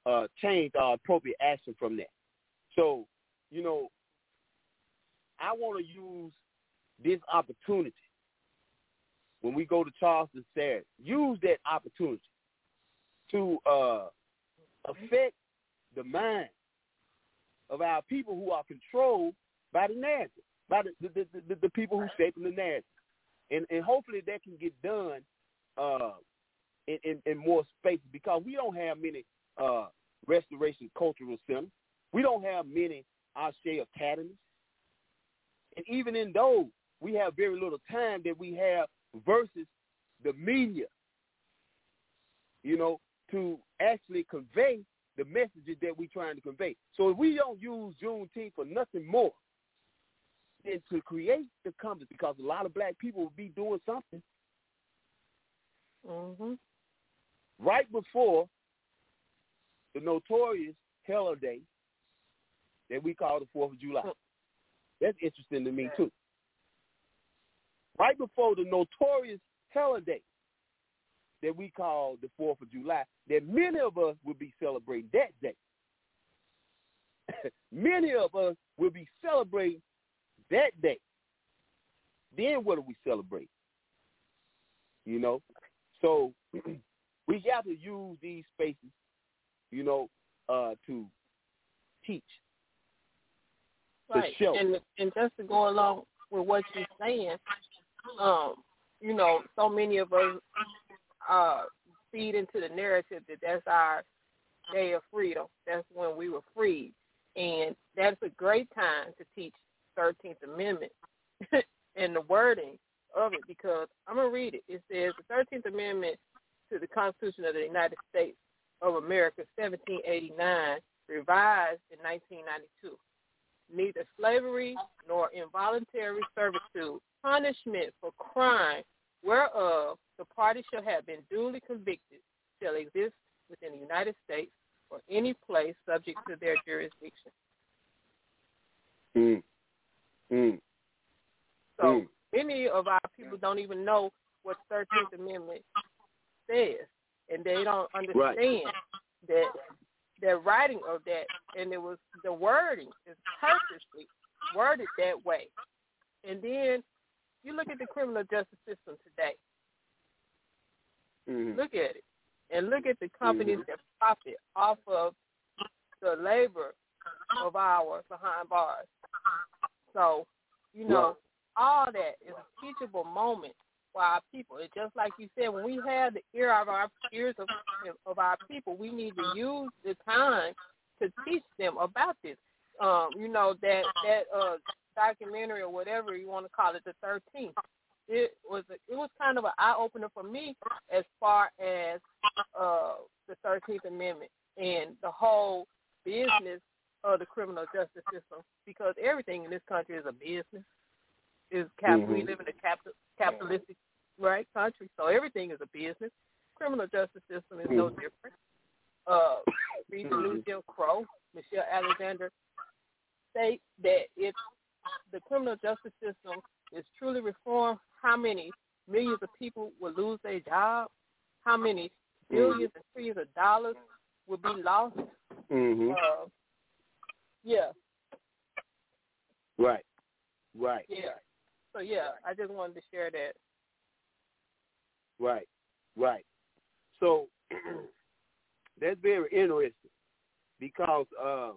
uh, change our appropriate action from that. So, you know, I want to use this opportunity when we go to Charleston Saturday, use that opportunity to uh, affect the mind of our people who are controlled by the narrative, by the, the, the, the, the people who shape the narrative. And, and hopefully that can get done uh, in, in, in more spaces, because we don't have many uh, restoration cultural centers. We don't have many Ashe academies. And even in those, we have very little time that we have versus the media, you know, to actually convey the messages that we're trying to convey. So if we don't use Juneteenth for nothing more than to create the compass, because a lot of black people will be doing something mm-hmm. right before the notorious holiday that we call the fourth of July. That's interesting to me, too. Right before the notorious holiday that we call the fourth of July, that many of us will be celebrating that day. Many of us will be celebrating that day. Then what do we celebrate? You know? So we got to use these spaces, you know, uh, to teach. Right, and and just to go along with what you're saying, um, you know, so many of us uh, feed into the narrative that that's our day of freedom. That's when we were freed, and that's a great time to teach thirteenth Amendment and the wording of it, because I'm gonna read it. It says the thirteenth Amendment to the Constitution of the United States of America, seventeen eighty-nine, revised in nineteen ninety-two. Neither slavery nor involuntary servitude, punishment for crime whereof the party shall have been duly convicted, shall exist within the United States or any place subject to their jurisdiction. Mm. Mm. So mm. many of our people don't even know what the thirteenth Amendment says, and they don't understand right. that the writing of that, and it was the wording is purposely worded that way. And then you look at the criminal justice system today. Mm-hmm. Look at it, and look at the companies mm-hmm. that profit off of the labor of our behind bars. So, you know, right. all that is a teachable moment for our people. It's just like you said, when we have the ear of our ears of, of our people, we need to use the time to teach them about this. Um, you know, that that uh, documentary or whatever you want to call it, the thirteenth. It was a, it was kind of an eye opener for me as far as uh, the thirteenth Amendment and the whole business of the criminal justice system, because everything in this country is a business. Is cap- mm-hmm. we live in a capital, capitalistic right country, so everything is a business. Criminal justice system is no different. Uh, read the new Jim Crow. Michelle Alexander states that if the criminal justice system is truly reformed, how many millions of people will lose their job? How many billions and trillions of dollars will be lost? Mm-hmm. Uh, yeah. Right. Right. Yeah. So, yeah, I just wanted to share that. Right. Right. So that's very interesting because, uh,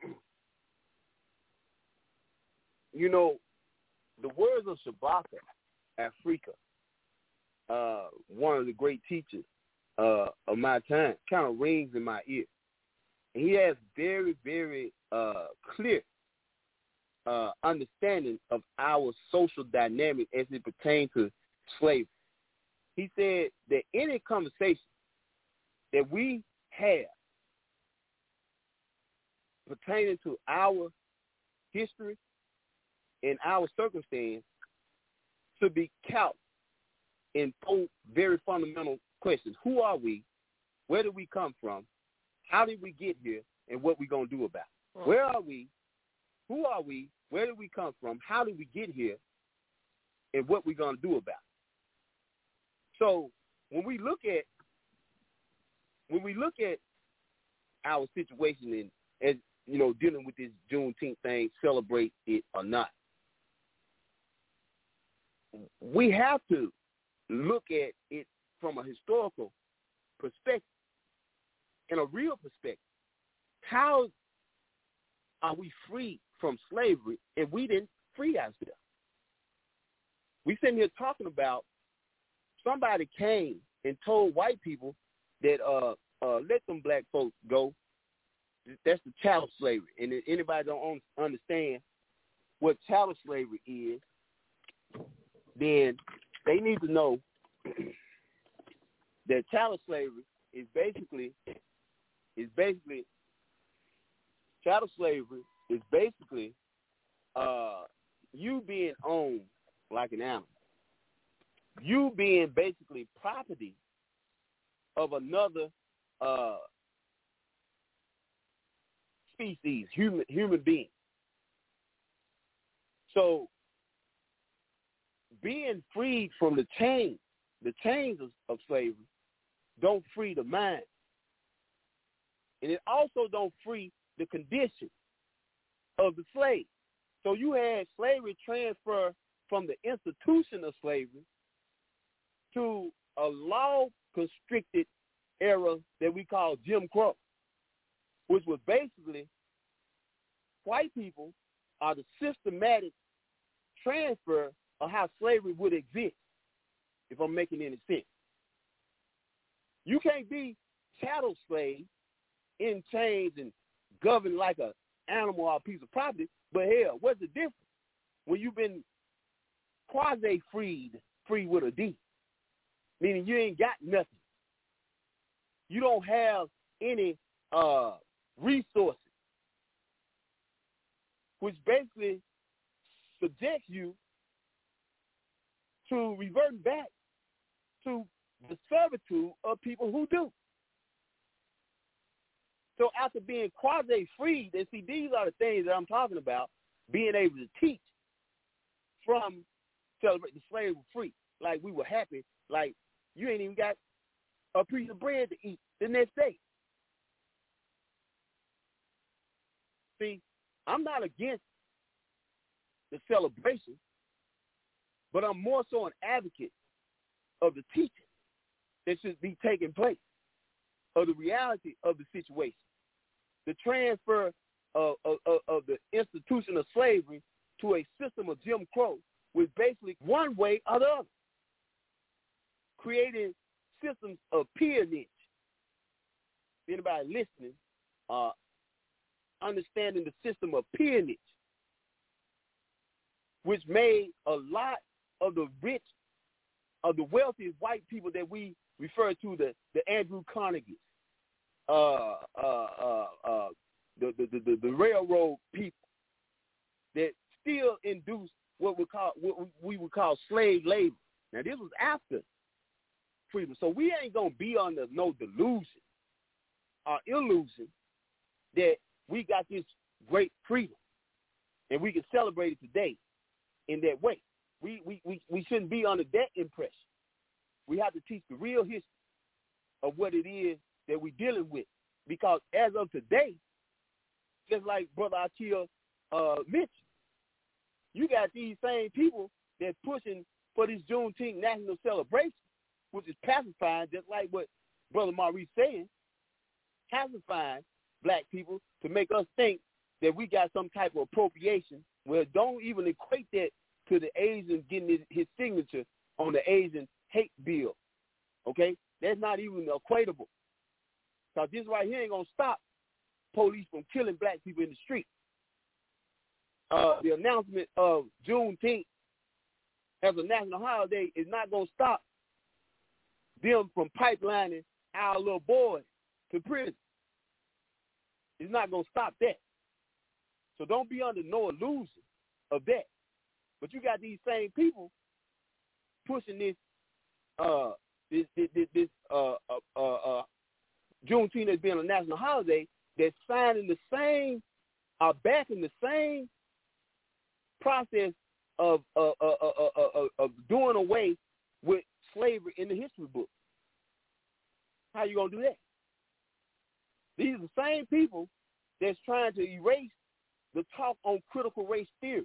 you know, the words of Shabaka Afrika, uh, one of the great teachers uh, of my time, kind of rings in my ear. And he has very, very uh, clear uh, understanding of our social dynamic as it pertains to slavery. He said that any conversation that we have pertaining to our history and our circumstance should be couched in four very fundamental questions. Who are we? Where did we come from? How did we get here? And what we going to do about it? Mm-hmm. Where are we? Who are we? Where did we come from? How did we get here? And what we going to do about it? So when we look at when we look at our situation in, as you know, dealing with this Juneteenth thing, celebrate it or not. We have to look at it from a historical perspective, in a real perspective. How are we free from slavery if we didn't free ourselves? We sitting here talking about somebody came and told white people that uh, uh, let them black folks go. That's the chattel slavery. And if anybody don't understand what chattel slavery is, then they need to know that chattel slavery is basically is basically chattel slavery is basically uh, you being owned like an animal. You being basically property of another uh, species, human human being. So being freed from the chains, the chains of, of slavery, don't free the mind. And it also don't free the condition of the slave. So you had slavery transfer from the institution of slavery to a law-constricted era that we call Jim Crow, which was basically white people are the systematic transfer of how slavery would exist, if I'm making any sense. You can't be chattel slave in chains and governed like an animal or a piece of property, but hell, what's the difference when you've been quasi-freed, free with a D, meaning you ain't got nothing. You don't have any uh, resources, which basically subjects you to revert back to the servitude of people who do. So after being quasi-freed, and see, these are the things that I'm talking about, being able to teach from celebrate the slave were free. Like we were happy, like you ain't even got a piece of bread to eat the next day. See, I'm not against the celebration, but I'm more so an advocate of the teaching that should be taking place, of the reality of the situation. The transfer of, of, of the institution of slavery to a system of Jim Crow was basically one way or the other, creating systems of peonage. Anybody listening, uh, understanding the system of peonage, which made a lot of the rich, of the wealthiest white people that we refer to, the, the Andrew Carnegies, uh, uh, uh, uh, the, the, the, the railroad people that still induced what we call what we would call slave labor. Now this was after freedom, so we ain't gonna be under no delusion or illusion that we got this great freedom and we can celebrate it today in that way. We we we, we shouldn't be under that impression. We have to teach the real history of what it is that we're dealing with, because as of today, just like Brother Akil uh, mentioned, you got these same people that's pushing for this Juneteenth national celebration, which is pacifying, just like what Brother Maurice saying, pacifying black people to make us think that we got some type of appropriation. Well, don't even equate that to the Asian getting his, his signature on the Asian hate bill, okay? That's not even equatable. Because this right here ain't going to stop police from killing black people in the street. Uh, the announcement of Juneteenth as a national holiday is not going to stop them from pipelining our little boys to prison. It's not going to stop that. So don't be under no illusion of that. But you got these same people pushing this, uh, this, this, this uh, uh, uh, Juneteenth as being a national holiday, that's signing the same, are backing the same process of uh, uh, uh, uh, uh, of doing away with slavery in the history book. How you gonna do that? These the same people that's trying to erase the talk on critical race theory.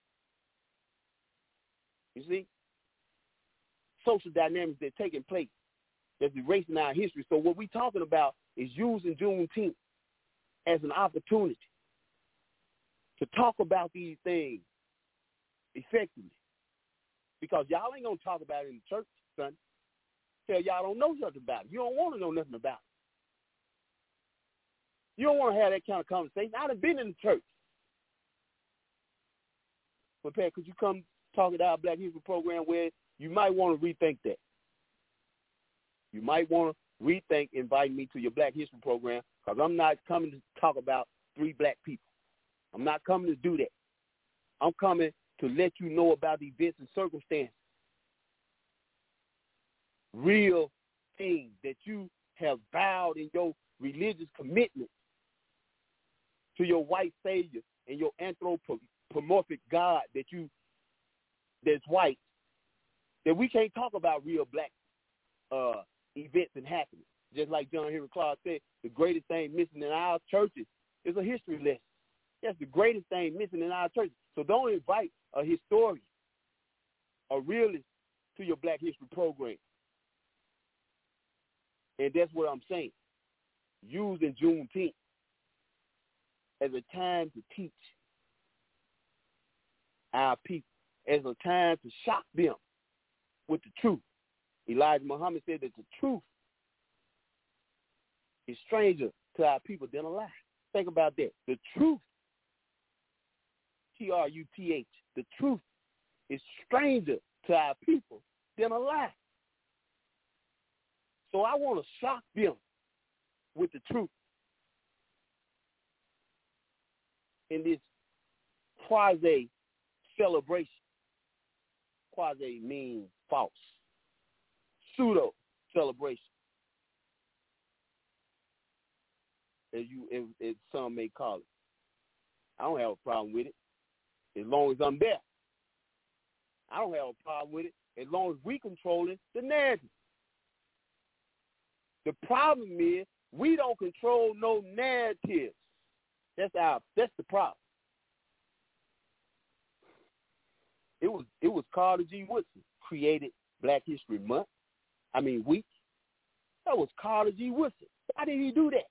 You see? Social dynamics that are taking place that's erasing our history. So what we're talking about is using Juneteenth as an opportunity to talk about these things effectively. Because y'all ain't going to talk about it in the church, son. Tell y'all don't know nothing about it. You don't want to know nothing about it. You don't want to have that kind of conversation. I done been in the church. But, Pat, could you come talk at our Black History program where you might want to rethink that? You might want to rethink inviting me to your Black History program, because I'm not coming to talk about three black people. I'm not coming to do that. I'm coming to let you know about the events and circumstances, real things that you have vowed in your religious commitment to your white savior and your anthropomorphic God that you that's white, that we can't talk about real black uh, events and happenings. Just like John Henry Clark said, the greatest thing missing in our churches is a history lesson. That's the greatest thing missing in our churches. So don't invite a historian, a realist to your Black History program. And that's what I'm saying. Using Juneteenth as a time to teach our people, as a time to shock them with the truth. Elijah Muhammad said that the truth is stranger to our people than a lie. Think about that. The truth, T R U T H, the truth is stranger to our people than a lie. So I want to shock them with the truth in this quasi-celebration. Quasi means false. Pseudo-celebration, as you, as, as some may call it. I don't have a problem with it as long as I'm there. I don't have a problem with it as long as we controlling the narrative. The problem is we don't control no narratives. That's our. That's the problem. It was it was Carter G. Woodson created Black History Month. I mean week. That was Carter G. Woodson. Why did he do that?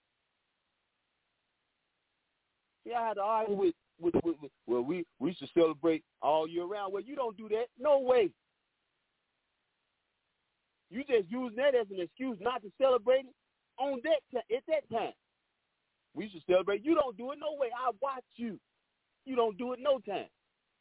See, I had to argue with with, with, with well, we we should celebrate all year round. Well, you don't do that. No way. You just use that as an excuse not to celebrate it on that t- at that time. We should celebrate. You don't do it. No way. I watch you. You don't do it no time.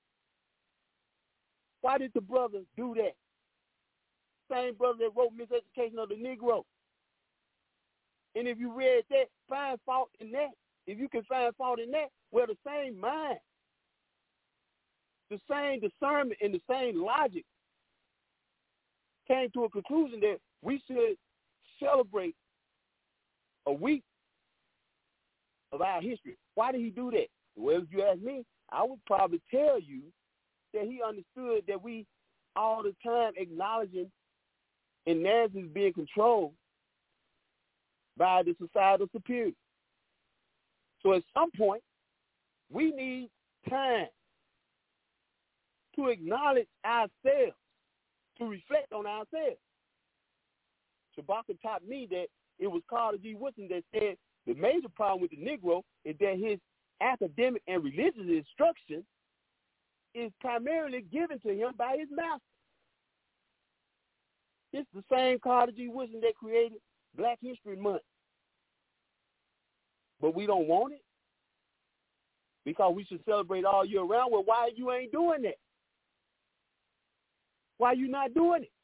Why did the brother do that? Same brother that wrote Miseducation of the Negro. And if you read that, find fault in that. If you can find fault in that, well, the same mind, the same discernment and the same logic came to a conclusion that we should celebrate a week of our history. Why did he do that? Well, if you ask me, I would probably tell you that he understood that we all the time acknowledging and narratives being controlled by the societal superior. So at some point, we need time to acknowledge ourselves, to reflect on ourselves. Shabaka taught me that it was Carter G. Woodson that said the major problem with the Negro is that his academic and religious instruction is primarily given to him by his master. It's the same Carter G. Woodson that created Black History Month. But we don't want it because we should celebrate all year round. Well, why you ain't doing that? Why you not doing it?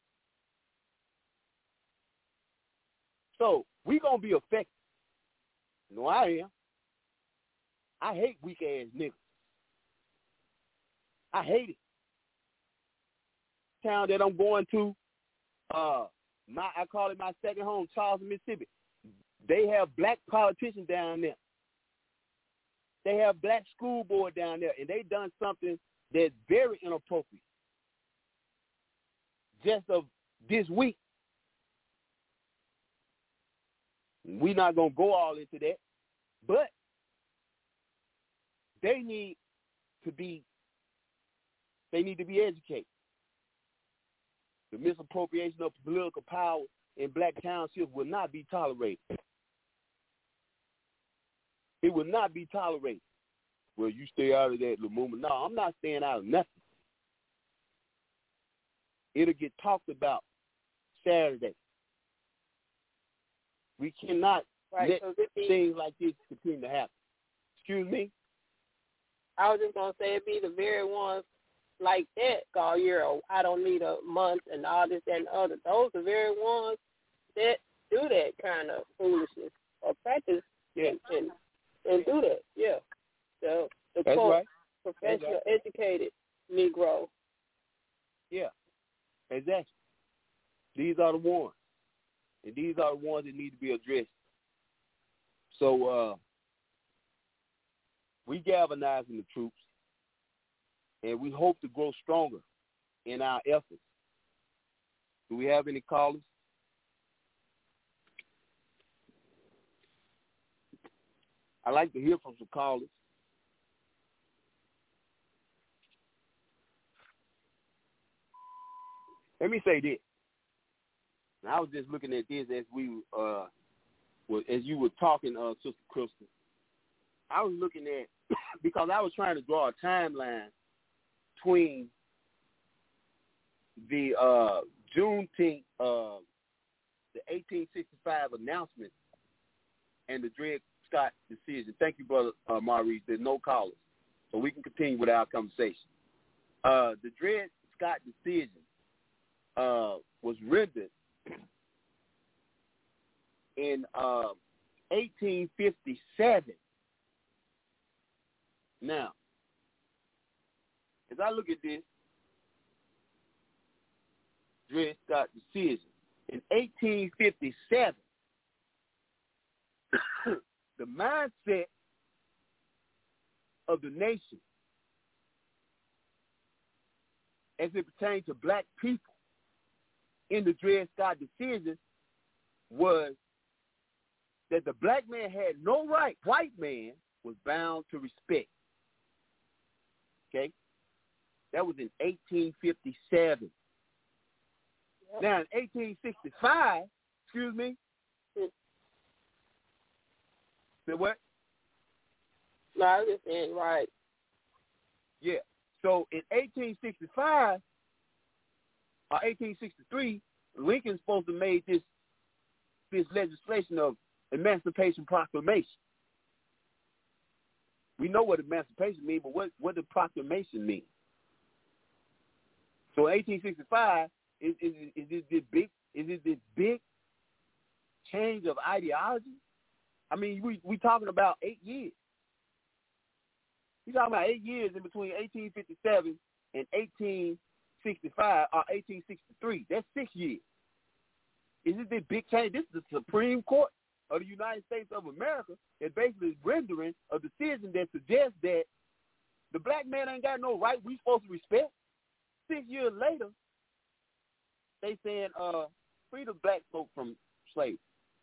So we going to be affected. No, I am. I hate weak-ass niggas. I hate it. Town that I'm going to, uh, my I call it my second home, Charleston, Mississippi. They have black politicians down there. They have black school board down there, and they done something that's very inappropriate. Just of this week. We're not going to go all into that, but they need to be, they need to be educated. The misappropriation of political power in black townships will not be tolerated. It will not be tolerated. Well, you stay out of that, Lumumba. No, I'm not staying out of nothing. It'll get talked about Saturday. We cannot right, let so be, things like this continue to happen. Excuse me? I was just going to say it'd be the very ones like that all year. Oh, I don't need a month and all this, that, and the other. Those are the very ones that do that kind of foolishness or practice yeah. and, and, and do that. Yeah. So the That's quote, right. professional, That's right. educated Negro. Yeah, exactly. These are the ones. And these are the ones that need to be addressed. So uh, we galvanizing the troops, and we hope to grow stronger in our efforts. Do we have any callers? I'd like to hear from some callers. Let me say this. And I was just looking at this as we, uh, were, as you were talking, uh, Sister Crystal. I was looking at, because I was trying to draw a timeline between the uh, Juneteenth, uh, the eighteen sixty-five announcement and the Dred Scott decision. Thank you, Brother uh, Maurice. There's no callers, so we can continue with our conversation. Uh, the Dred Scott decision uh, was rendered in uh, eighteen fifty-seven. Now, as I look at this Dred Scott decision, in eighteen fifty-seven, the mindset of the nation as it pertains to black people in the Dred Scott decision was that the black man had no right, white man was bound to respect. Okay? That was in eighteen fifty-seven. Yep. Now, in eighteen sixty-five, excuse me, say what? No, I was just saying, right. Yeah. So in eighteen sixty-five or eighteen sixty-three, Lincoln's supposed to have made this this legislation of Emancipation Proclamation. We know what emancipation means, but what, what does proclamation mean? So in eighteen sixty-five, is, is, is, is, this big, is it this big change of ideology? I mean, we we talking about eight years. We talking about eight years in between eighteen fifty-seven and eighteen sixty-five or eighteen sixty-three. That's six years. Is it this big change? This is the Supreme Court of the United States of America that basically is rendering a decision that suggests that the black man ain't got no right we supposed to respect. Six years later, they saying, uh, free the black folk from slavery.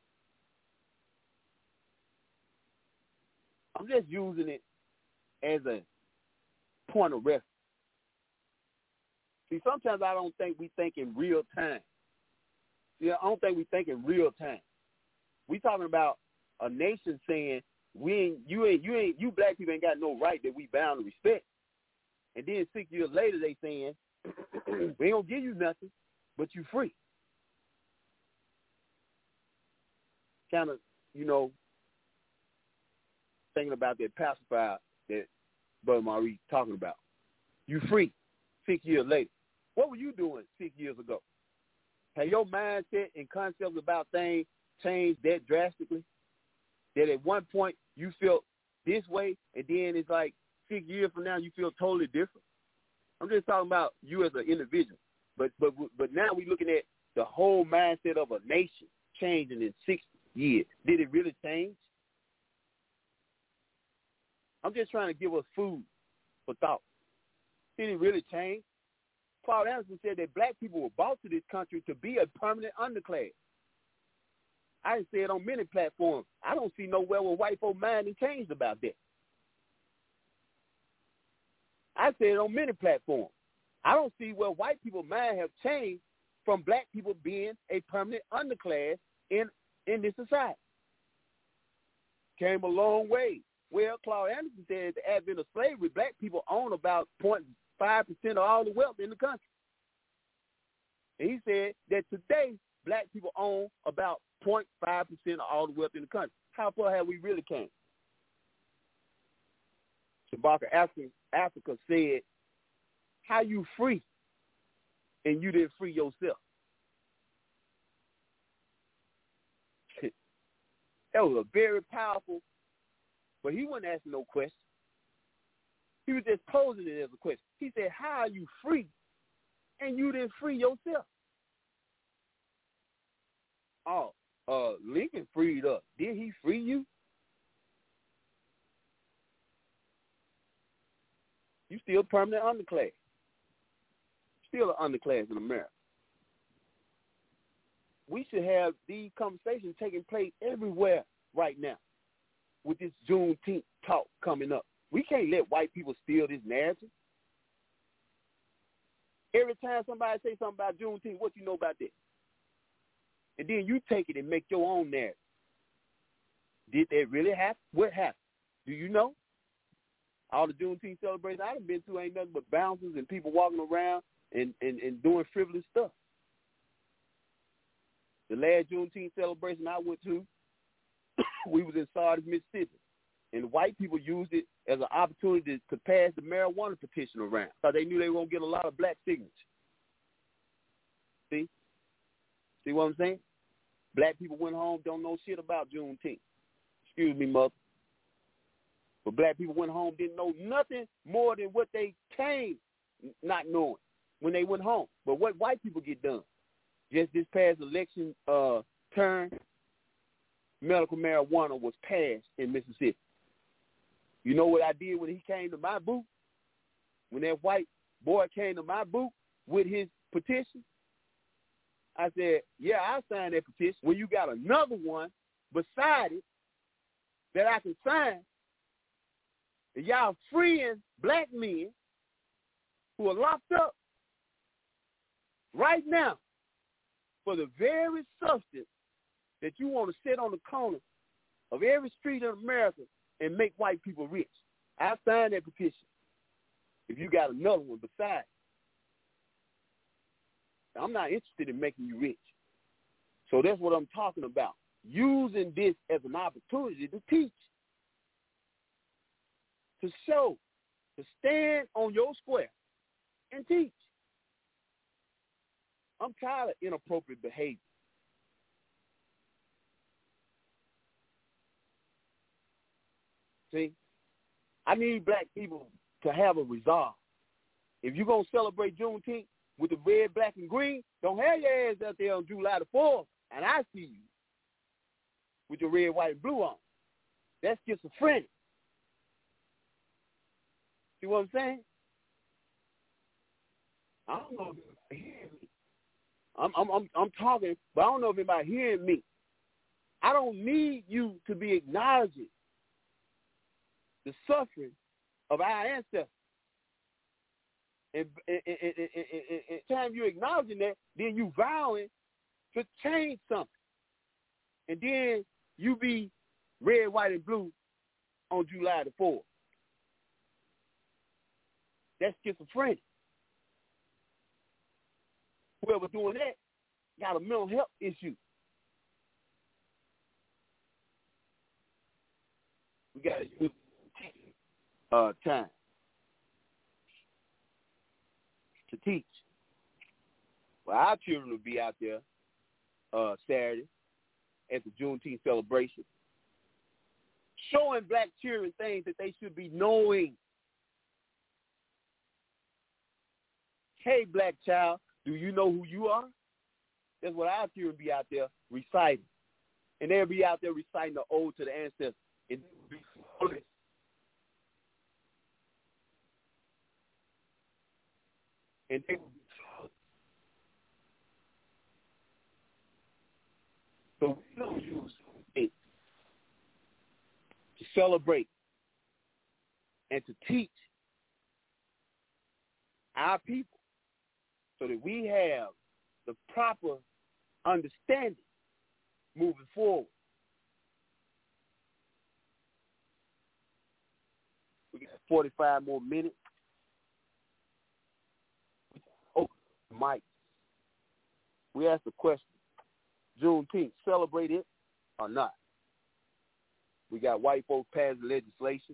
I'm just using it as a point of reference. See, sometimes I don't think we think in real time. See, I don't think we think in real time. We talking about a nation saying we ain't, you ain't, you ain't, you black people ain't got no right that we bound to respect. And then six years later, they saying we ain't gonna give you nothing, but you free. Kind of, you know, thinking about that pacifier that Brother Maurice talking about. You free six years later. What were you doing six years ago? Have your mindset and concepts about things changed that drastically? That at one point you felt this way, and then it's like six years from now you feel totally different? I'm just talking about you as an individual. But but but now we're looking at the whole mindset of a nation changing in six years. Did it really change? I'm just trying to give us food for thought. Did it really change? Paul Anderson said that black people were brought to this country to be a permanent underclass. I done said on many platforms, I don't see nowhere where white folk mind and changed about that. I said on many platforms, I don't see where white people mind have changed from black people being a permanent underclass in, in this society. Came a long way. Well, Claude Anderson said at the advent of slavery, black people own about zero point five percent of all the wealth in the country. And he said that today, black people own about zero point five percent of all the wealth in the country. How far have we really came? Shabaka Africa, Africa said, how you free and you didn't free yourself? That was a very powerful, but he wasn't asking no question. He was just posing it as a question. He said, how are you free and you didn't free yourself? Oh, uh, Lincoln freed up. Did he free you? You still permanent underclass. Still an underclass in America. We should have these conversations taking place everywhere right now with this Juneteenth talk coming up. We can't let white people steal this narrative. Every time somebody say something about Juneteenth, what you know about that? And then you take it and make your own narrative. Did that really happen? What happened? Do you know? All the Juneteenth celebrations I've been to ain't nothing but bouncers and people walking around and, and, and doing frivolous stuff. The last Juneteenth celebration I went to, we was in Sardis, Mississippi, and white people used it as an opportunity to pass the marijuana petition around because they knew they were going to get a lot of black signatures. See? See what I'm saying? Black people went home, don't know shit about Juneteenth. Excuse me, mother. But black people went home, didn't know nothing more than what they came not knowing when they went home. But what white people get done? Just this past election uh, term, medical marijuana was passed in Mississippi. You know what I did when he came to my booth? When that white boy came to my booth with his petition? I said, yeah, I'll sign that petition. When you got another one beside it that I can sign, and y'all freeing black men who are locked up right now for the very substance that you want to sit on the corner of every street in America and make white people rich. I signed that petition. If you got another one besides, I'm not interested in making you rich. So that's what I'm talking about. Using this as an opportunity to teach, to show, to stand on your square and teach. I'm tired of inappropriate behavior. See, I need black people to have a resolve. If you're going to celebrate Juneteenth with the red, black, and green, don't have your ass out there on July the fourth, and I see you with your red, white, and blue on. That's schizophrenic. See what I'm saying? I don't know if you're hearing me. I'm, I'm, I'm, I'm talking, but I don't know if anybody hearing me. I don't need you to be acknowledging the suffering of our ancestors. And, and, and, and, and, and, and time you're acknowledging that, then you vowing to change something. And then you be red, white, and blue on July the fourth. That's schizophrenic. Whoever doing that got a mental health issue. We got to use uh, time to teach. Well, our children will be out there uh, Saturday at the Juneteenth celebration, showing black children things that they should be knowing. Hey, black child, do you know who you are? That's what our children be out there reciting. And they'll be out there reciting the ode to the ancestors. And they will be flawless. And they will be flawless. So we don't use it to celebrate and to teach our people so that we have the proper understanding moving forward. We got forty-five more minutes. Open the mic. We asked the question, Juneteenth, celebrate it or not? We got white folks passing legislation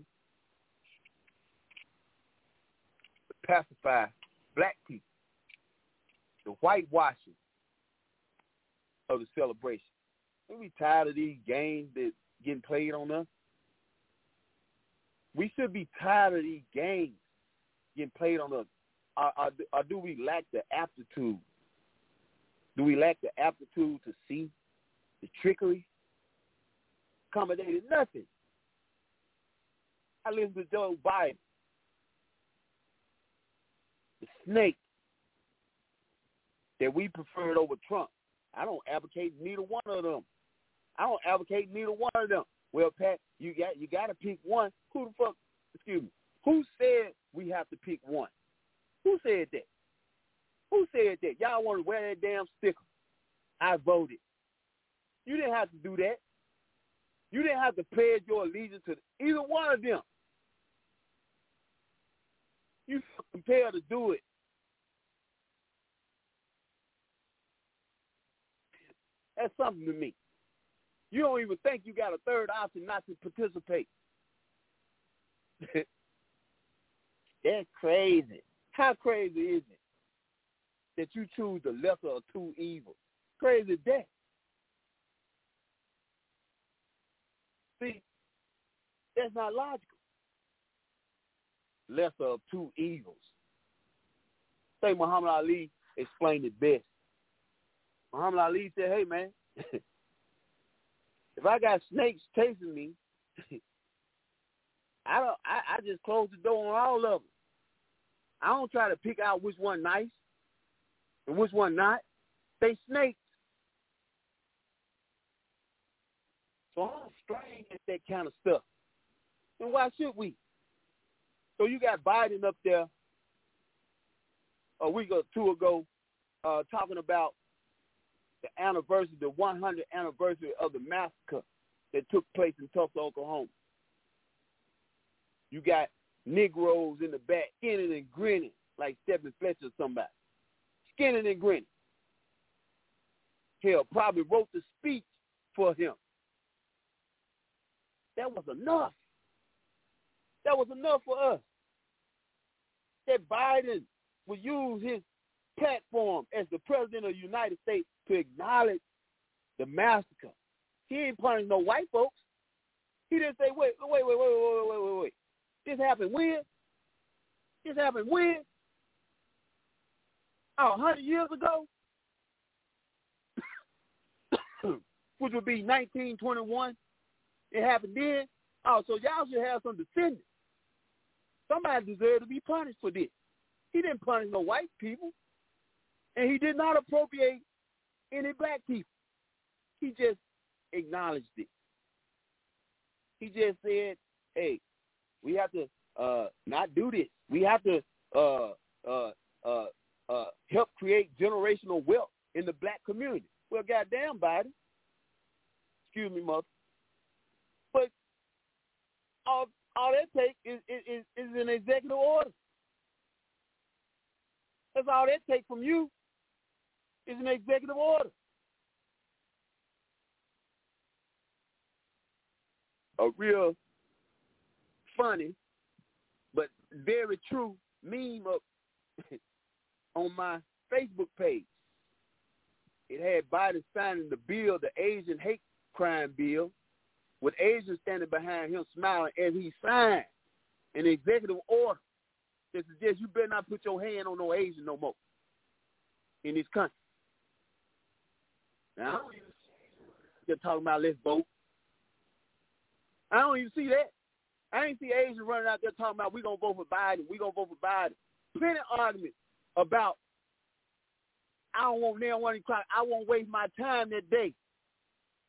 to pacify black people, the whitewashing of the celebration. We tired of these games that getting played on us. We should be tired of these games getting played on us. Or, or, or do we lack the aptitude? Do we lack the aptitude to see the trickery? Accommodated nothing. I listen to Joe Biden, the snake that we preferred over Trump. I don't advocate neither one of them. I don't advocate neither one of them. Well, Pat, you got you got to pick one. Who the fuck? Excuse me. Who said we have to pick one? Who said that? Who said that? Y'all want to wear that damn sticker? I voted. You didn't have to do that. You didn't have to pledge your allegiance to either one of them. You compelled to do it. That's something to me. You don't even think you got a third option not to participate. That's crazy. How crazy is it that you choose the lesser of two evils? Crazy as that. See, that's not logical. Lesser of two evils. I think Muhammad Ali explained it best. Muhammad Ali said, hey, man, if I got snakes chasing me, I don't. I, I just close the door on all of them. I don't try to pick out which one nice and which one not. They snakes. So I'm strange at that kind of stuff. And why should we? So you got Biden up there a week or two ago uh, talking about the anniversary, the one hundredth anniversary of the massacre that took place in Tulsa, Oklahoma. You got Negroes in the back, skinning and grinning like Stephen Fletcher or somebody. Skinning and grinning. Hell, probably wrote the speech for him. That was enough. That was enough for us. That Biden would use his platform as the president of the United States to acknowledge the massacre. He ain't punishing no white folks. He didn't say, wait, wait, wait, wait, wait, wait, wait, wait. This happened when? This happened when? Oh, one hundred years ago? Which would be nineteen twenty-one. It happened then. Oh, so y'all should have some descendants. Somebody deserved to be punished for this. He didn't punish no white people. And he did not appropriate any black people. He just acknowledged it. He just said, hey, we have to uh, not do this. We have to uh, uh, uh, uh, help create generational wealth in the black community. Well, goddamn, Biden. Excuse me, mother. But all, all that takes is, is, is an executive order. That's all that takes from you is an executive order. A real funny but very true meme up on my Facebook page. It had Biden signing the bill, the Asian hate crime bill, with Asians standing behind him smiling as he signed an executive order that suggests you better not put your hand on no Asian no more in this country. Now, I don't even they're talking about let's vote. I don't even see that. I ain't see Asians running out there talking about we going to vote for Biden, we going to vote for Biden. Plenty of arguments about I don't want nail one o'clock. I won't waste my time that day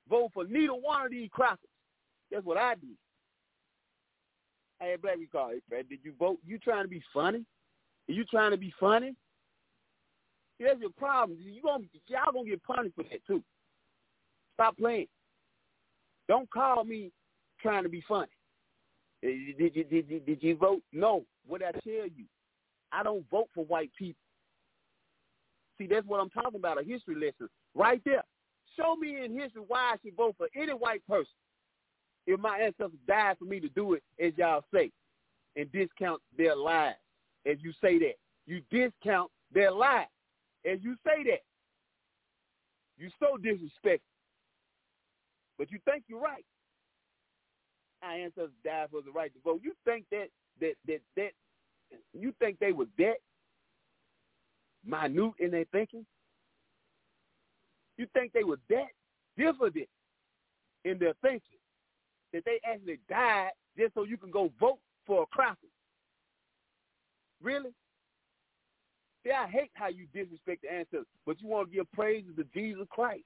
vote for neither one of these crackers. That's what I did. I had Black call, hey, Brad, did you vote? You trying to be funny? Are you trying to be funny? See, that's your problem. You gonna, y'all going to get punished for that, too. Stop playing. Don't call me trying to be funny. Did you, did, you, did, did you vote? No. What did I tell you? I don't vote for white people. See, that's what I'm talking about, a history lesson right there. Show me in history why I should vote for any white person if my ancestors died for me to do it, as y'all say, and discount their lives, as you say that. You discount their lives, as you say that. You so disrespectful. But you think you're right. Our ancestors died for the right to vote. You think that, that, that, that, you think they were that minute in their thinking? You think they were that different in their thinking that they actually died just so you can go vote for a cracker? Really? See, I hate how you disrespect the ancestors, but you want to give praises to Jesus Christ.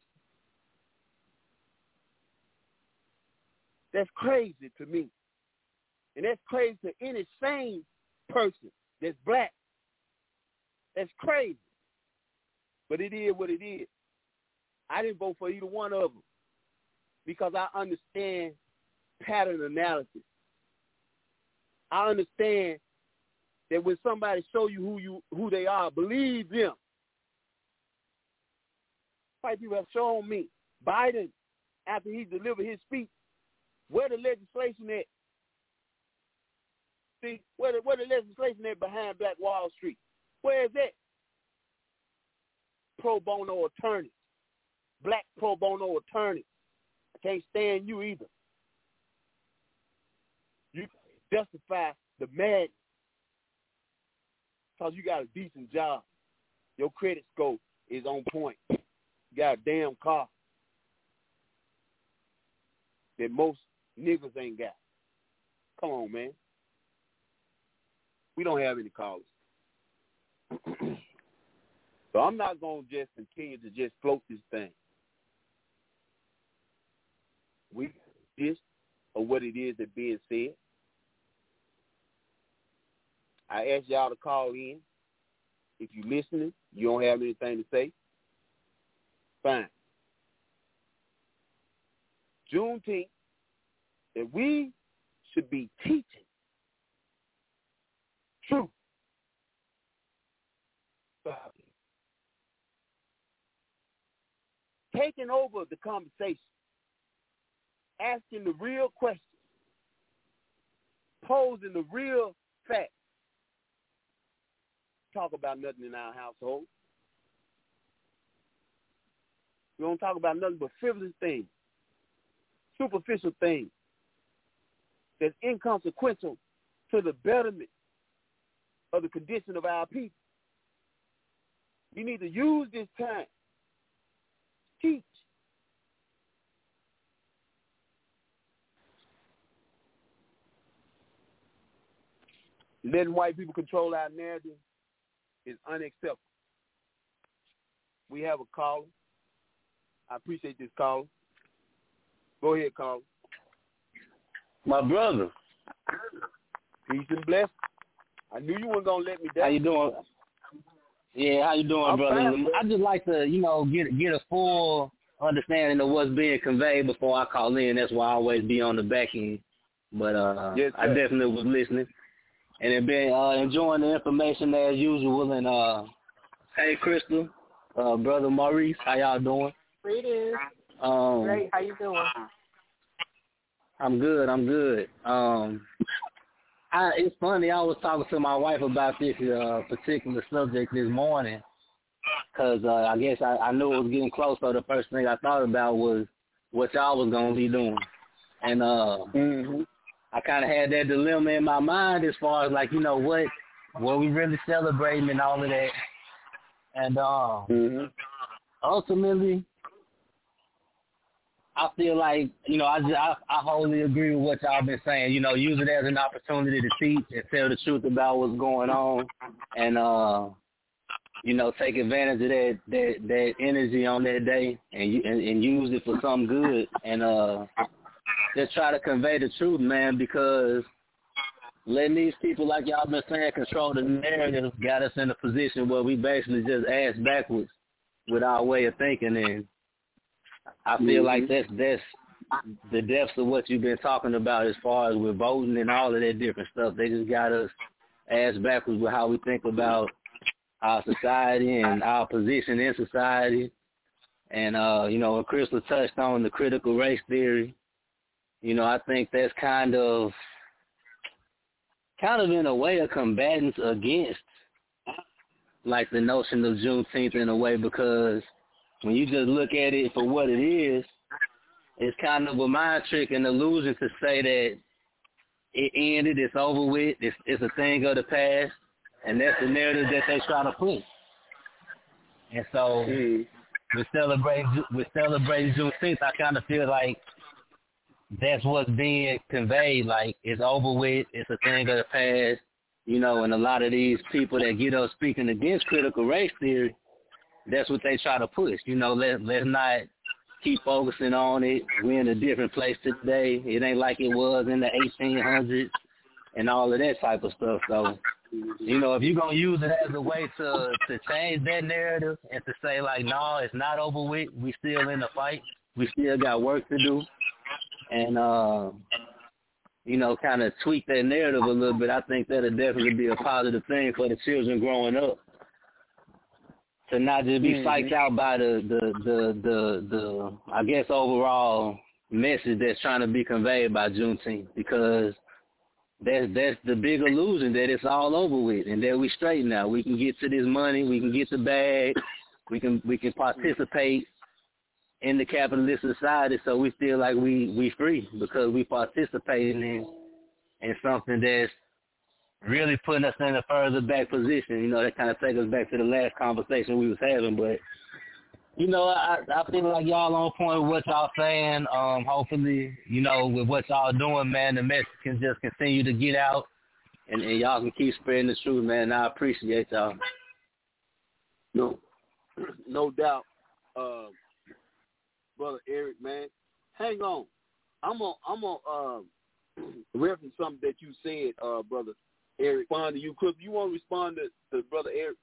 That's crazy to me. And that's crazy to any sane person that's black. That's crazy. But it is what it is. I didn't vote for either one of them because I understand pattern analysis. I understand that when somebody show you who you who they are, believe them. White people have shown me. Biden, after he delivered his speech, where the legislation at? See, where the, where the legislation at behind Black Wall Street? Where is that? Pro bono attorneys. Black pro bono attorneys. I can't stand you either. You justify the madness because you got a decent job. Your credit score is on point. You got a damn car that most niggas ain't got. Come on, man. We don't have any callers. So I'm not going to just continue to just float this thing. We just or what it is that's being said. I ask y'all to call in. If you're listening, you don't have anything to say, fine. Juneteenth, that we should be teaching truth. Taking over the conversation, asking the real questions, posing the real facts. Talk about nothing in our household. We don't talk about nothing but frivolous things, superficial things that's inconsequential to the betterment of the condition of our people. We need to use this time to teach. Letting white people control our narrative is unacceptable. We have a caller. I appreciate this caller. Go ahead, caller. My brother. Peace and blessings. I knew you weren't gonna let me down. How you doing? Yeah, how you doing, I'm brother? fine, I just like to, you know, get get a full understanding of what's being conveyed before I call in. That's why I always be on the back end. But uh, yes, I definitely was listening. And have been uh, enjoying the information as usual. And uh, hey, Crystal, uh, brother Maurice, how y'all doing? Greetings. Um, Great. How you doing? I'm good. I'm good. Um, I, it's funny. I was talking to my wife about this uh, particular subject this morning because uh, I guess I, I knew it was getting close. So the first thing I thought about was what y'all was gonna be doing, and uh, mm-hmm. I kind of had that dilemma in my mind as far as like, you know, what, what we really celebrating and all of that. And uh, mm-hmm. ultimately, I feel like, you know, I, just, I I wholly agree with what y'all been saying. You know, use it as an opportunity to teach and tell the truth about what's going on. And uh, you know, take advantage of that that, that energy on that day and, you, and and use it for something good, and uh, just try to convey the truth, man, because letting these people, like y'all been saying, control the narrative got us in a position where we basically just ass backwards with our way of thinking, and I feel mm-hmm. like that's that's the depths of what you've been talking about as far as with voting and all of that different stuff. They just got us ass backwards with how we think about our society and our position in society. And, uh, you know, what Crystal touched on, the critical race theory, you know, I think that's kind of, kind of in a way a combatants against, like, the notion of Juneteenth in a way, because when you just look at it for what it is, it's kind of a mind trick and illusion to say that it ended, it's over with, it's, it's a thing of the past, and that's the narrative that they try to push. And so mm. with celebrating with celebrating Juneteenth, I kind of feel like that's what's being conveyed. Like, it's over with, it's a thing of the past, you know. And a lot of these people that get up speaking against critical race theory, that's what they try to push. You know, let let's not keep focusing on it. We're in a different place today. It ain't like it was in the eighteen hundreds and all of that type of stuff. So, you know, if you're going to use it as a way to, to change that narrative and to say, like, no, it's not over with, we still in the fight, we still got work to do, and, uh, you know, kind of tweak that narrative a little bit, I think that'll definitely be a positive thing for the children growing up. To not just be mm-hmm. psyched out by the, the, the, the, the, I guess, overall message that's trying to be conveyed by Juneteenth, because that's that's the big illusion that it's all over with and that we straight now. We can get to this money, we can get the bag, we can we can participate in the capitalist society, so we feel like we we free because we participating in in something that's really putting us in a further back position. You know, that kind of takes us back to the last conversation we was having. But, you know, I, I feel like y'all on point with what y'all saying. Um, hopefully, you know, with what y'all doing, man, the message can just continue to get out, and, and y'all can keep spreading the truth, man. And I appreciate y'all. No, no doubt, uh, Brother Eric, man. Hang on. I'm on. I'm on. Uh, reference something that you said, uh, Brother Eric. Respond to you, Chris. You want to respond to, to Brother Eric?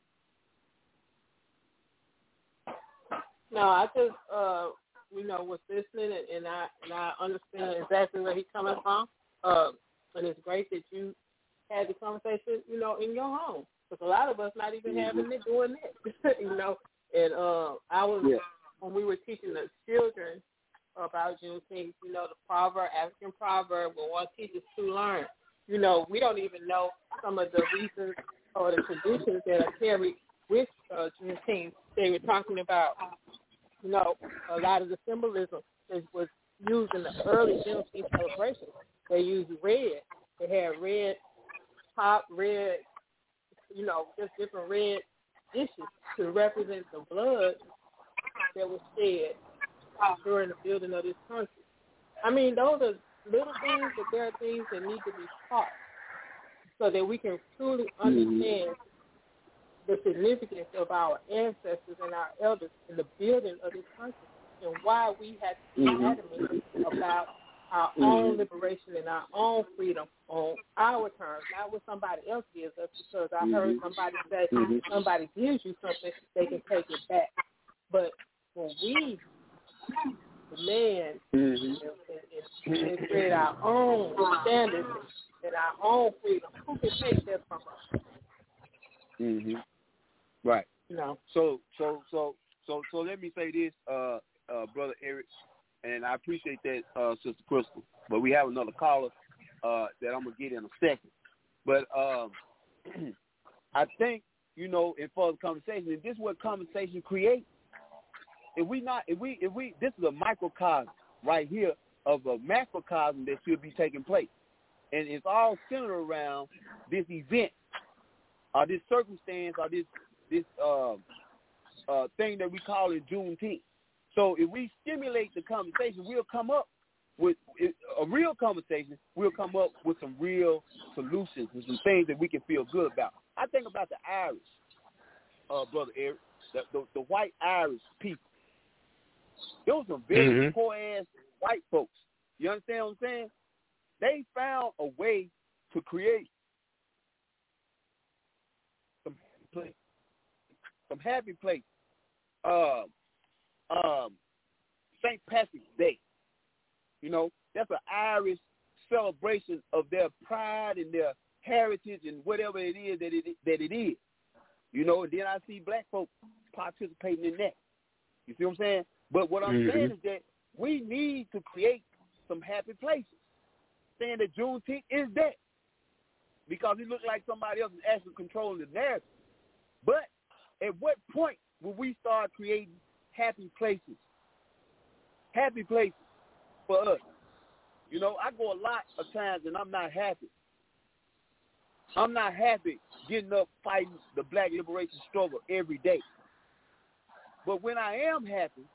No, I just, uh, you know, was listening, and, and I and I understand exactly where he's coming from. Uh, and it's great that you had the conversation, you know, in your home, because a lot of us not even mm-hmm. having it doing it, you know. And uh, I was yeah. when we were teaching the children about Juneteenth, you know, the proverb, African proverb, when one teaches to learn. You know, we don't even know some of the reasons or the traditions that are carried with uh, Juneteenth. They were talking about, you know, a lot of the symbolism that was used in the early Juneteenth celebrations. They used red. They had red top, red, you know, just different red dishes to represent the blood that was shed during the building of this country. I mean, those are little things, but there are things that need to be taught so that we can truly understand the significance of our ancestors and our elders in the building of this country, and why we have to be mm-hmm. adamant about our mm-hmm. own liberation and our own freedom on our terms, not what somebody else gives us, because I mm-hmm. heard somebody say mm-hmm. somebody gives you something, they can take it back. But when we demand mm-hmm. and, and, and create our own standards and our own freedom, who can take that from us? Mm-hmm. Right. You know. So so so so so let me say this, uh, uh, Brother Eric, and I appreciate that, uh, Sister Crystal. But we have another caller uh, that I'm gonna get in a second. But um, I think, you know, in further conversation, and this is what conversation creates. If we not, if we, if we, this is a microcosm right here of a macrocosm that should be taking place, and it's all centered around this event, or this circumstance, or this this uh, uh, thing that we call it Juneteenth. So if we stimulate the conversation, we'll come up with a real conversation. We'll come up with some real solutions and some things that we can feel good about. I think about the Irish. uh, Brother Eric, the, the, the white Irish people. There were some very Mhm. poor-ass white folks. You understand what I'm saying? They found a way to create some place, some happy place. Uh, um, Saint Patrick's Day. You know, that's an Irish celebration of their pride and their heritage and whatever it is that it that it is. You know, and then I see black folks participating in that. You see what I'm saying? But what I'm Mhm. saying is that we need to create some happy places. Saying that Juneteenth is that. Because it looks like somebody else is actually controlling the narrative. But at what point will we start creating happy places? Happy places for us. You know, I go a lot of times and I'm not happy. I'm not happy getting up fighting the black liberation struggle every day. But when I am happy,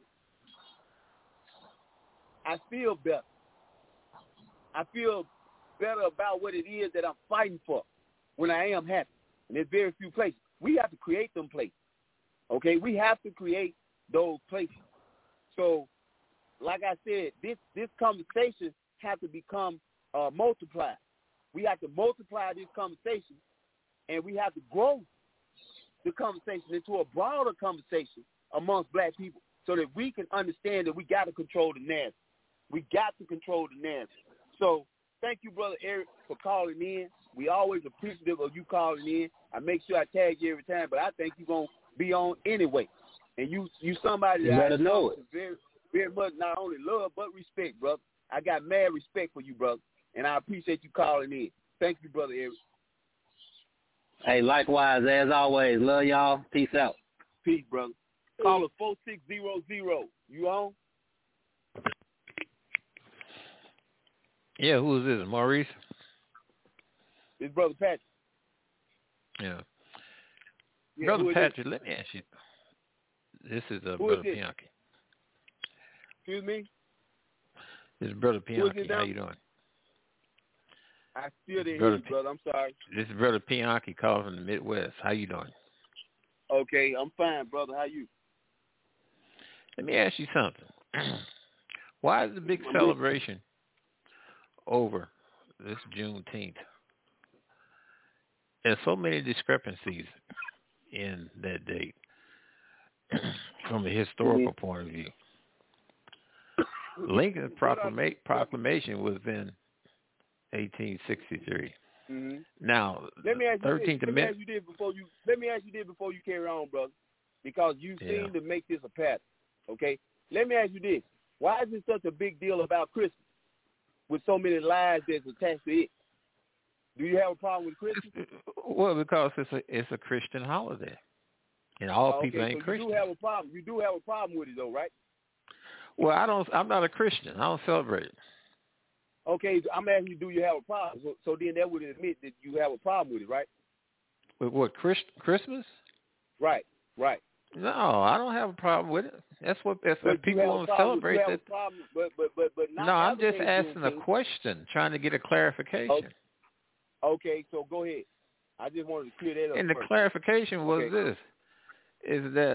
I feel better. I feel better about what it is that I'm fighting for when I am happy. And there's very few places. We have to create them places. Okay? We have to create those places. So, like I said, this, this conversation has to become uh, multiplied. We have to multiply this conversation, and we have to grow the conversation into a broader conversation amongst black people so that we can understand that we got to control the narrative. We got to control the narrative. So thank you, Brother Eric, for calling in. We always appreciative of you calling in. I make sure I tag you every time, but I think you're going to be on anyway. And you you somebody You that better I know it. very, very much not only love but respect, brother. I got mad respect for you, brother, and I appreciate you calling in. Thank you, Brother Eric. Hey, likewise, as always. Love y'all. Peace out. Peace, brother. Call us four six zero zero. You on? Yeah, who is this? Maurice? It's Brother Patrick. Yeah. Yeah, Brother who is Patrick, let me ask you. This is uh, Who Brother is this? Bianchi. Excuse me? This is Brother Who is Bianchi. it How now? you doing? I still didn't Brother hear you, brother. I'm sorry. This is Brother Bianchi calling from the Midwest. How you doing? Okay, I'm fine, brother. How you? Let me ask you something. Why is the big celebration over this Juneteenth? There's so many discrepancies in that date from a historical Mm-hmm. point of view. Lincoln's proclama- proclamation was in eighteen sixty-three. Mm-hmm. Now, Let me ask you thirteenth this. Let me Amendment. ask you this before you. Let me ask you this before you carry on, brother, because you Yeah. seem to make this a pattern. Okay. Let me ask you this: why is it such a big deal about Christmas with so many lies that's attached to it? Do you have a problem with Christmas? Well, because it's a it's a Christian holiday, and all Oh, people okay, ain't so Christian. you do have a problem. You do have a problem with it, though, right? Well, I don't. I'm not a Christian. I don't celebrate it. Okay, I'm asking you, do you have a problem? So, so then that would admit that you have a problem with it, right? With what? Christ, Christmas? Right, right. No, I don't have a problem with it. That's what that's But what you people have a want to problem- celebrate. You have That, a problem, but but but but not no, I'm just advocating asking a Juneteenth. question, trying to get a clarification. Okay. Okay, so go ahead. I just wanted to clear that up And the first. clarification was Okay. this: is that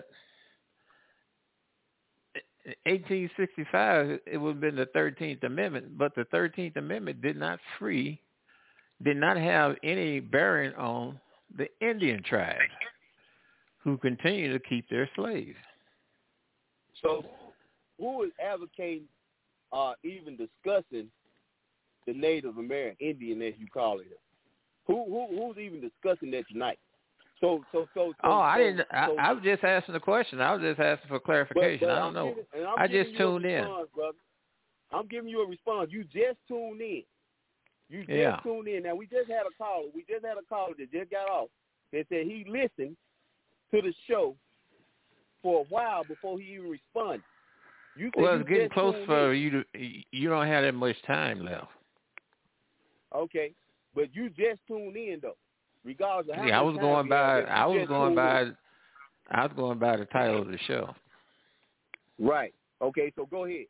in eighteen sixty-five it would have been the thirteenth Amendment, but the thirteenth Amendment did not free, did not have any bearing on the Indian tribes who continue to keep their slaves. So, who is advocating, uh, even discussing the Native American Indian, as you call it? Who who who's even discussing that tonight? So so so. so Oh, I so, didn't. I, so, I was just asking a question. I was just asking for clarification. but, but I don't I'm know. Giving, and I'm I giving just you a tuned in. response, brother. I'm giving you a response. You just tuned in. You just Yeah. tuned in. Now we just had a caller. We just had a caller that just got off. That said he listened to the show for a while before he even responded. You said Well, you it's getting just close tuned for in. you to. You don't have that much time left. Okay, but you just tuned in though. Regardless of how Yeah, I much was time going we by. have left, you I was just going tuned by. in. I was going by the title of the show. Right. Okay, so go ahead.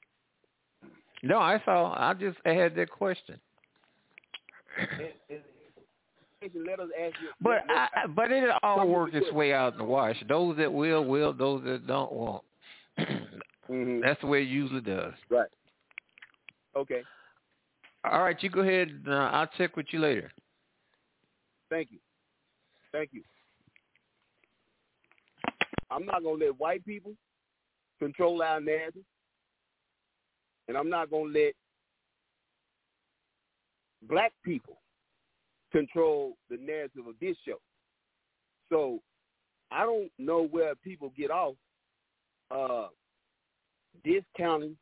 No, I saw. I just had that question. And, and, let us ask you. But let, I, I, but it all works its good. way out in the wash. Those that will, will. Those that don't, won't. mm-hmm. That's the way it usually does. Right. Okay. All right, you go ahead. And, uh, I'll check with you later. Thank you. Thank you. I'm not going to let white people control our narrative, and I'm not going to let black people control the narrative of this show. So I don't know where people get off uh, discounting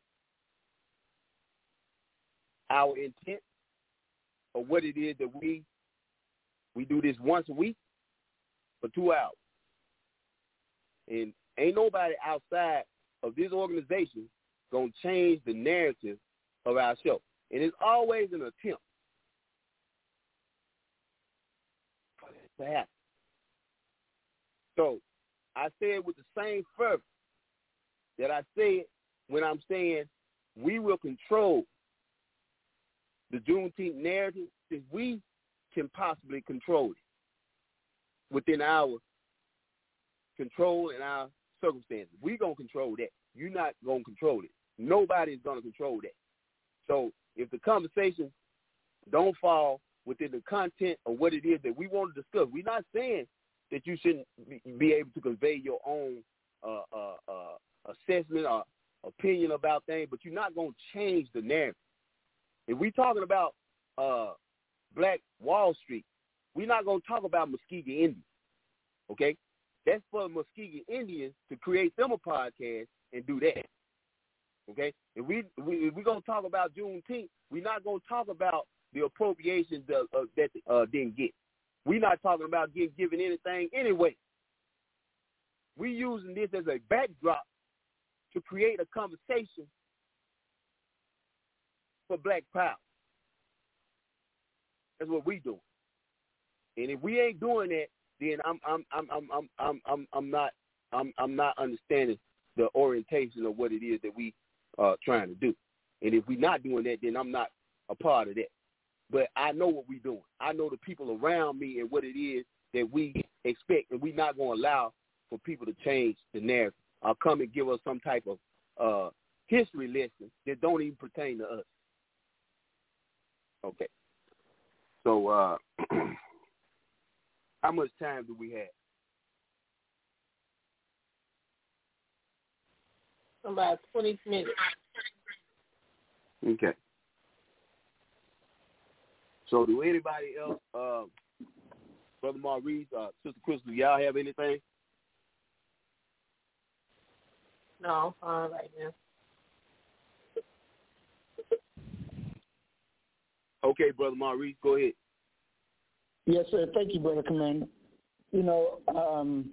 our intent or what it is that we we do this once a week for two hours. And ain't nobody outside of this organization going to change the narrative of our show. And it's always an attempt for that to happen. So I say it with the same fervor that I say it when I'm saying we will control the Juneteenth narrative if we can possibly control it within our control and our circumstances. We're going to control that. You're not going to control it. Nobody's going to control that. So if the conversation don't fall within the content of what it is that we want to discuss, we're not saying that you shouldn't be able to convey your own uh, uh, uh, assessment or opinion about things, but you're not going to change the narrative. If we're talking about uh, Black Wall Street, we're not going to talk about Muskogee Indians, okay? That's for the Muskogee Indians to create them a podcast and do that, okay? If, we, we, if we're going to talk about Juneteenth, we're not going to talk about the appropriations that, uh, that uh, didn't get. We're not talking about getting given anything anyway. We're using this as a backdrop to create a conversation for Black power. That's what we doing. And if we ain't doing that, then I'm I'm I'm I'm I'm I'm I'm, I'm not I'm I'm not understanding the orientation of what it is that we are uh, trying to do. And if we're not doing that, then I'm not a part of that. But I know what we're doing. I know the people around me and what it is that we expect, and we're not going to allow for people to change the narrative or come and give us some type of uh, history lesson that don't even pertain to us. Okay. So uh, how much time do we have? About twenty minutes. Okay. So do anybody else, uh, Brother Maurice, uh, Sister Crystal, y'all have anything? No, I'm fine right now. Okay, Brother Maurice, go ahead. Yes, sir. Thank you, Brother Commander. You know, um,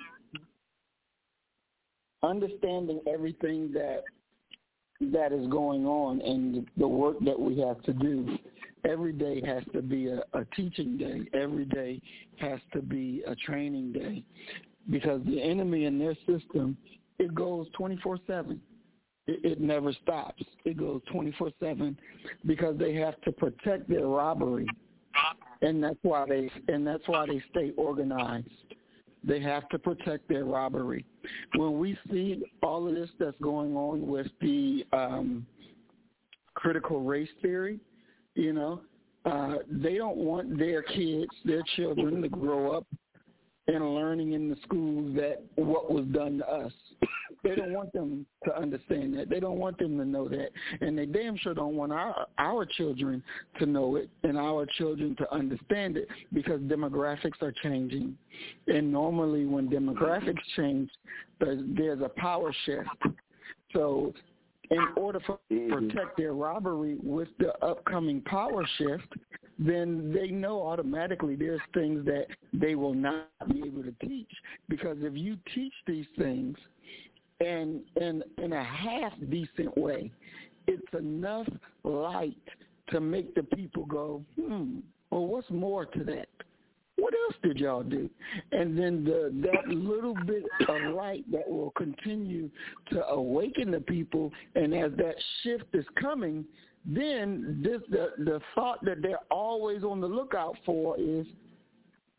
understanding everything that that is going on and the work that we have to do, every day has to be a, a teaching day. Every day has to be a training day, because the enemy in their system, it goes twenty-four seven. It, it never stops. It goes twenty-four seven because they have to protect their robbery, and that's why they and that's why they stay organized. They have to protect their robbery. When we see all of this that's going on with the um, critical race theory, you know, uh, they don't want their kids, their children, to grow up and learning in the schools that what was done to us. They don't want them to understand that. They don't want them to know that. And they damn sure don't want our our children to know it and our children to understand it, because demographics are changing. And normally when demographics change, there's, there's a power shift. So in order for to protect their robbery with the upcoming power shift, then they know automatically there's things that they will not be able to teach. Because if you teach these things and in in a half decent way, it's enough light to make the people go, hmm, well, what's more to that? What else did y'all do? And then the, that little bit of light that will continue to awaken the people, and as that shift is coming, then this the, the thought that they're always on the lookout for is,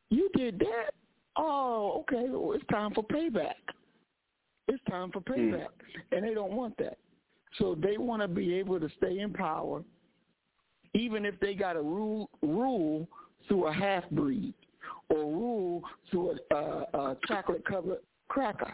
You did that? Oh, okay. Well, it's time for payback. It's time for payback. Mm. And they don't want that. So they want to be able to stay in power, even if they got to rule, rule through a half-breed or rule through a, a, a chocolate-covered cracker.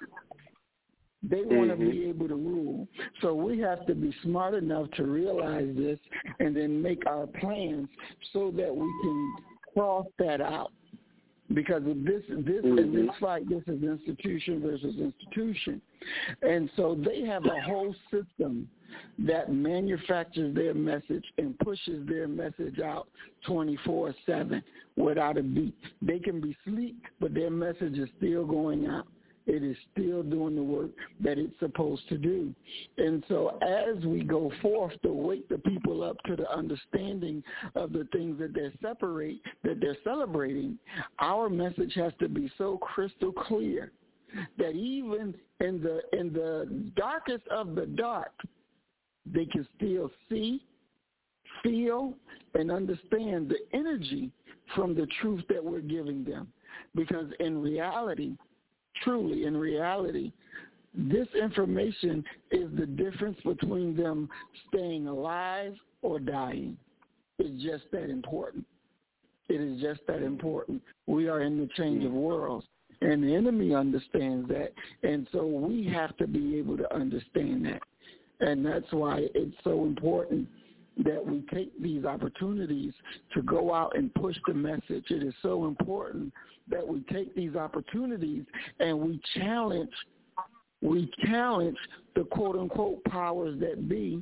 They want to mm-hmm. be able to rule. So we have to be smart enough to realize this and then make our plans so that we can cross that out. Because this, this, mm-hmm. in this fight, this is institution versus institution. And so they have a whole system that manufactures their message and pushes their message out twenty-four seven without a beat. They can be asleep, but their message is still going out. It is still doing the work that it's supposed to do. And so as we go forth to wake the people up to the understanding of the things that they're separate, that they're celebrating, our message has to be so crystal clear that even in the in the darkest of the dark, they can still see, feel, and understand the energy from the truth that we're giving them. Because in reality, truly, in reality, this information is the difference between them staying alive or dying. It's just that important. It is just that important. We are in the change of worlds, and the enemy understands that, and so we have to be able to understand that. And that's why it's so important that we take these opportunities to go out and push the message. It is so important that we take these opportunities and we challenge, we challenge the quote-unquote powers that be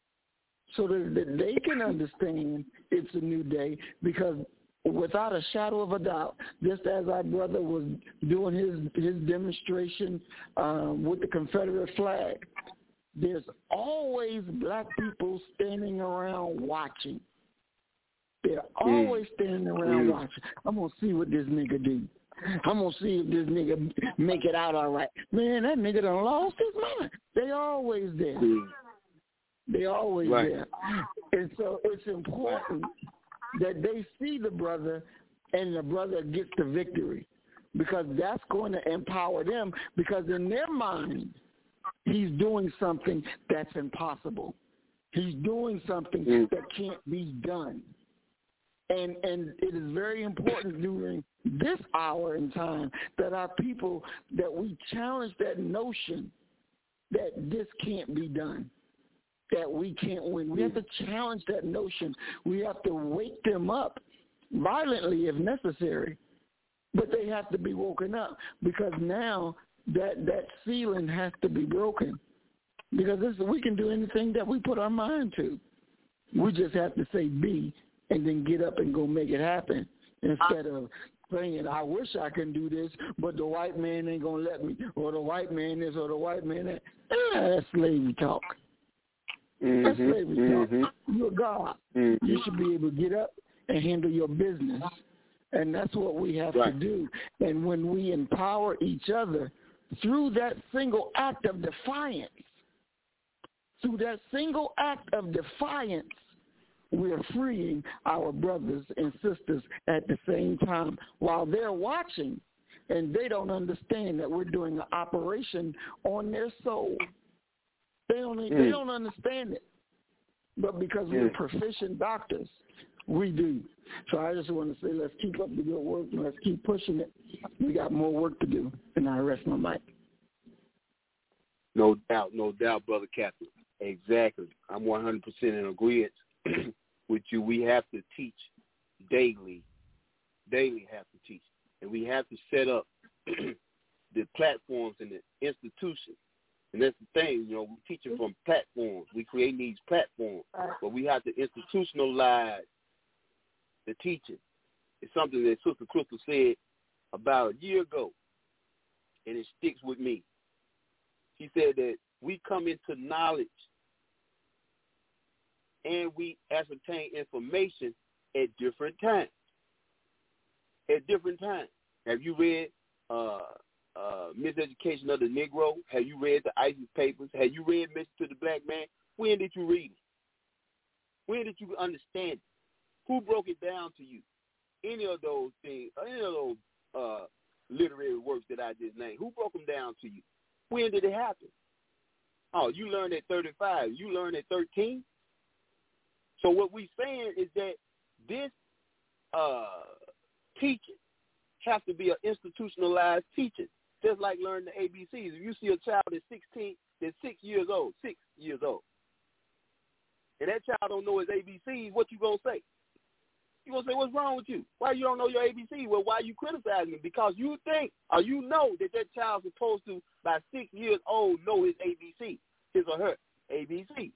so that, that they can understand it's a new day, because without a shadow of a doubt, just as our brother was doing his, his demonstration um, with the Confederate flag, there's always black people standing around watching. They're always standing around mm. watching. I'm going to see what this nigga do. I'm going to see if this nigga make it out all right. Man, that nigga done lost his mind. They always there. Mm. They always right. there. And so it's important that they see the brother and the brother gets the victory, because that's going to empower them, because in their mind, he's doing something that's impossible. He's doing something mm. that can't be done. And and it is very important during this hour in time that our people, that we challenge that notion that this can't be done, that we can't win. We have to challenge that notion. We have to wake them up violently if necessary, but they have to be woken up, because now that that ceiling has to be broken, because this, we can do anything that we put our mind to. We just have to say be and then get up and go make it happen, instead of saying, I wish I can do this, but the white man ain't going to let me, or the white man this, or the white man that. Ah, that's slavery talk. Mm-hmm. That's slavery mm-hmm. talk. You're a God. Mm-hmm. You should be able to get up and handle your business. And that's what we have right. to do. And when we empower each other through that single act of defiance, through that single act of defiance, we're freeing our brothers and sisters at the same time while they're watching, and they don't understand that we're doing an operation on their soul. They don't, mm. they don't understand it. But because mm. we're proficient doctors, we do. So I just want to say, let's keep up the good work and let's keep pushing it. We got more work to do, and I rest my mic. No doubt, no doubt, Brother Captain. Exactly. I'm one hundred percent in agreement with you. We have to teach daily, daily have to teach. And we have to set up the platforms and the institutions. And that's the thing, you know, we're teaching from platforms. We create these platforms, but we have to institutionalize the teaching. It's something that Sister Crystal said about a year ago, and it sticks with me. She said that we come into knowledge and we ascertain information at different times. At different times. Have you read uh, uh, Miseducation of the Negro? Have you read the ISIS Papers? Have you read Mission to the Black Man? When did you read it? When did you understand it? Who broke it down to you? any of those things, any of those uh, literary works that I just named? Who broke them down to you? When did it happen? Oh, you learned at thirty-five. You learned at thirteen. So what we're saying is that this uh, teaching has to be an institutionalized teaching, just like learning the A B Cs. If you see a child that's sixteen, that's six years old, six years old, and that child don't know his A B Cs, what you gonna say? You gonna say, what's wrong with you? Why you don't know your A B C? Well, why are you criticizing him? Because you think or you know that that child's supposed to, by six years old, know his A B C, his or her A B C.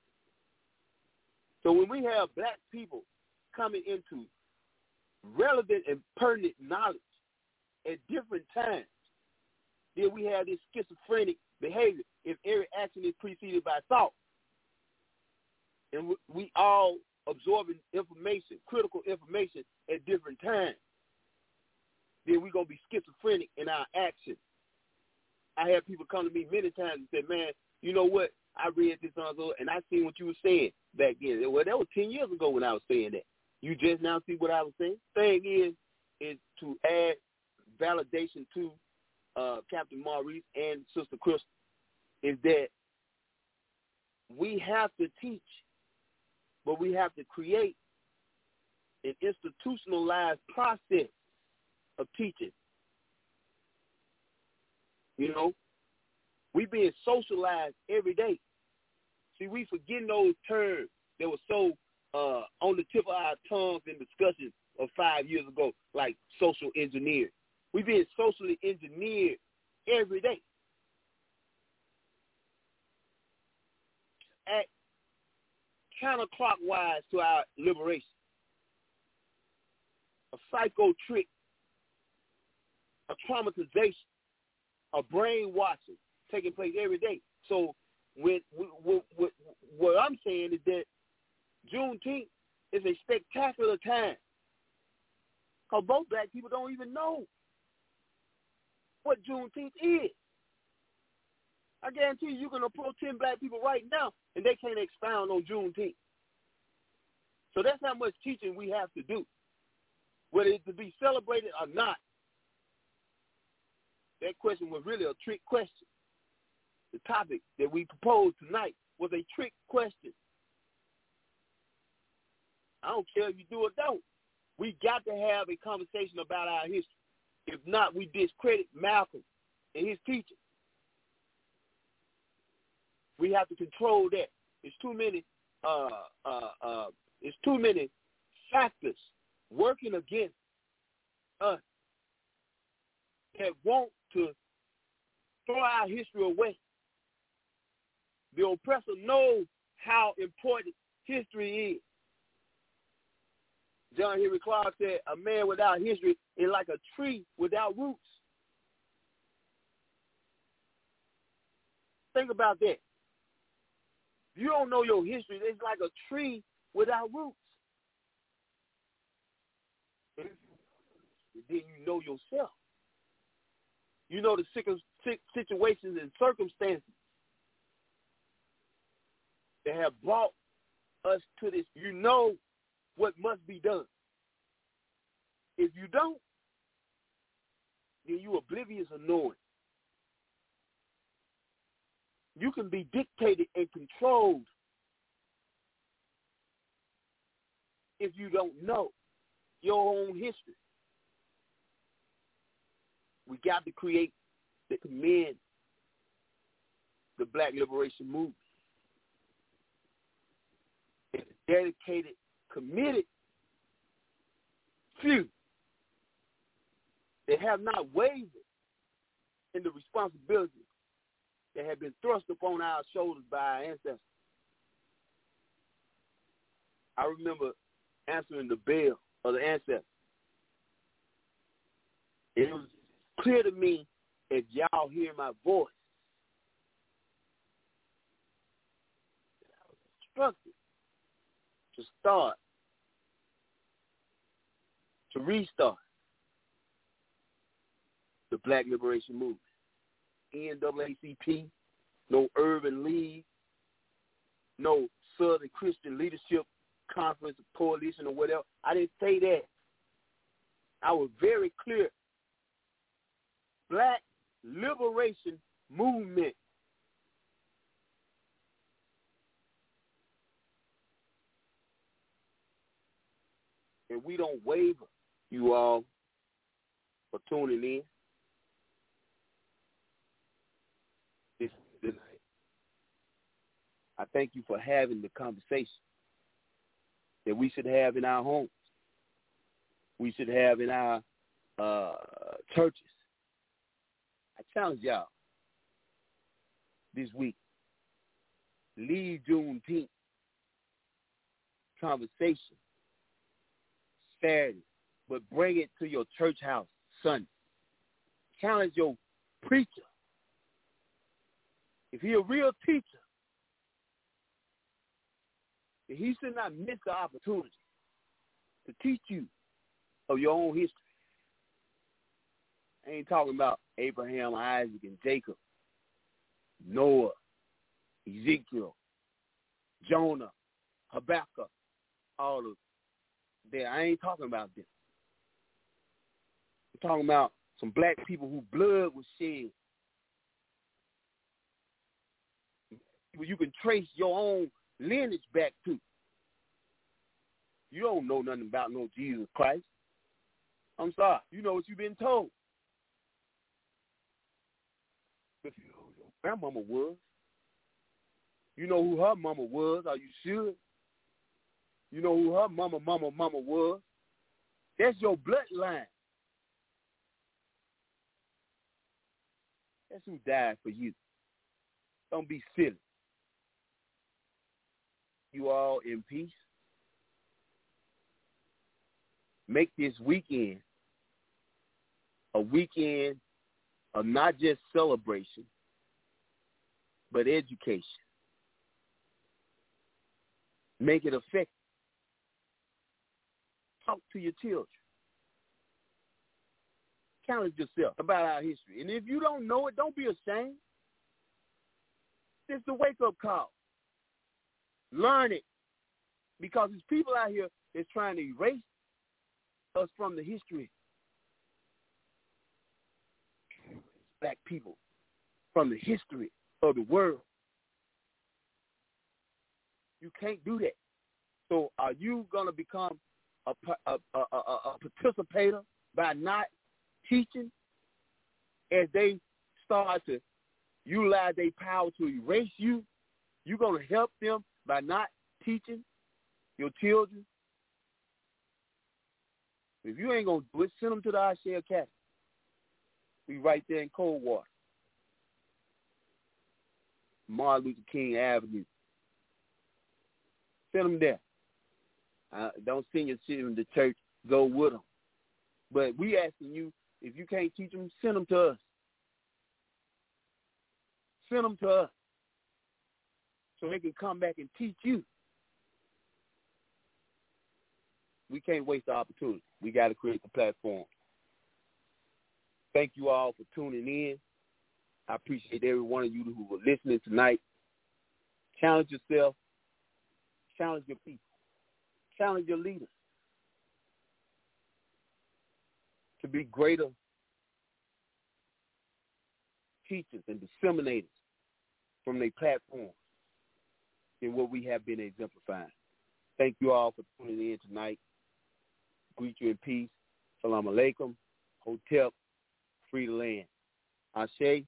So when we have black people coming into relevant and pertinent knowledge at different times, then we have this schizophrenic behavior if every action is preceded by thought. And we all absorbing information, critical information at different times, then we're going to be schizophrenic in our actions. I have people come to me many times and say, man, you know what? I read this on and I seen what you were saying back then. Well, that was ten years ago when I was saying that. You just now see what I was saying? Thing is, is to add validation to uh, Captain Maurice and Sister Crystal, is that we have to teach, but we have to create an institutionalized process of teaching. You know, we being socialized every day. See, we forgetting those terms that were so uh, on the tip of our tongues in discussions of five years ago, like social engineering. We being socially engineered every day. Act counterclockwise to our liberation. A psycho trick, a traumatization, a brainwashing taking place every day. So when, when, when, what I'm saying is that Juneteenth is a spectacular time, because both black people don't even know what Juneteenth is. I guarantee you, you can approach ten black people right now, and they can't expound on Juneteenth. So that's how much teaching we have to do, whether it's to be celebrated or not. That question was really a trick question. The topic that we proposed tonight was a trick question. I don't care if you do or don't. We got to have a conversation about our history. If not, we discredit Malcolm and his teaching. We have to control that. It's too many. Uh, uh, uh, it's too many factors working against us that want to throw our history away. The oppressor knows how important history is. John Henry Clark said, a man without history is like a tree without roots. Think about that. If you don't know your history, it's like a tree without roots. And then you know yourself. You know the situations and circumstances that have brought us to this. You know what must be done. If you don't, then you're oblivious of knowing. You can be dictated and controlled if you don't know your own history. We got to create, to commend the Black Liberation Movement. It's a dedicated, committed few that have not wavered in the responsibility that have been thrust upon our shoulders by our ancestors. I remember answering the bell of the ancestors. It was clear to me, if y'all hear my voice, that I was instructed to start, to restart the Black Liberation Movement. N double A C P, no Urban League, no Southern Christian Leadership Conference, Coalition, or whatever. I didn't say that. our very clear black liberation movement. And we don't waver, you all, for tuning in. This tonight. I thank you for having the conversation that we should have in our homes. We should have in our uh, churches. I challenge y'all this week. Leave Juneteenth conversation Saturday, but bring it to your church house Sunday. Challenge your preacher. If he's a real teacher, then he should not miss the opportunity to teach you of your own history. I ain't talking about Abraham, Isaac, and Jacob, Noah, Ezekiel, Jonah, Habakkuk, all of that. I ain't talking about them. I'm talking about some black people whose blood was shed. You can trace your own lineage back to. You don't know nothing about no Jesus Christ. I'm sorry. You know what you've been told. But you know who your grandmama was. You know who her mama was, or you should. You know who her mama, mama, mama was. That's your bloodline. That's who died for you. Don't be silly. You all in peace. Make this weekend a weekend of not just celebration, but education. Make it effective. Talk to your children. Challenge yourself about our history. And if you don't know it, don't be ashamed. It's the wake-up call. Learn it. Because there's people out here that's trying to erase us from the history. Black people from the history of the world. You can't do that. So are you going to become a, a, a, a, a participator by not teaching as they start to utilize their power to erase you? You're going to help them by not teaching your children? If you ain't going to do it, send them to the Ashe Academy. We right there in Coldwater. Martin Luther King Avenue. Send them there. Uh, don't send your children to church. Go with them. But we asking you, if you can't teach them, send them to us. Send them to us so they can come back and teach you. We can't waste the opportunity. We got to create the platform. Thank you all for tuning in. I appreciate every one of you who were listening tonight. Challenge yourself. Challenge your people. Challenge your leaders to be greater teachers and disseminators from their platforms than what we have been exemplifying. Thank you all for tuning in tonight. Greet you in peace. Salam alaikum. Hotep. Free the land. Ashe.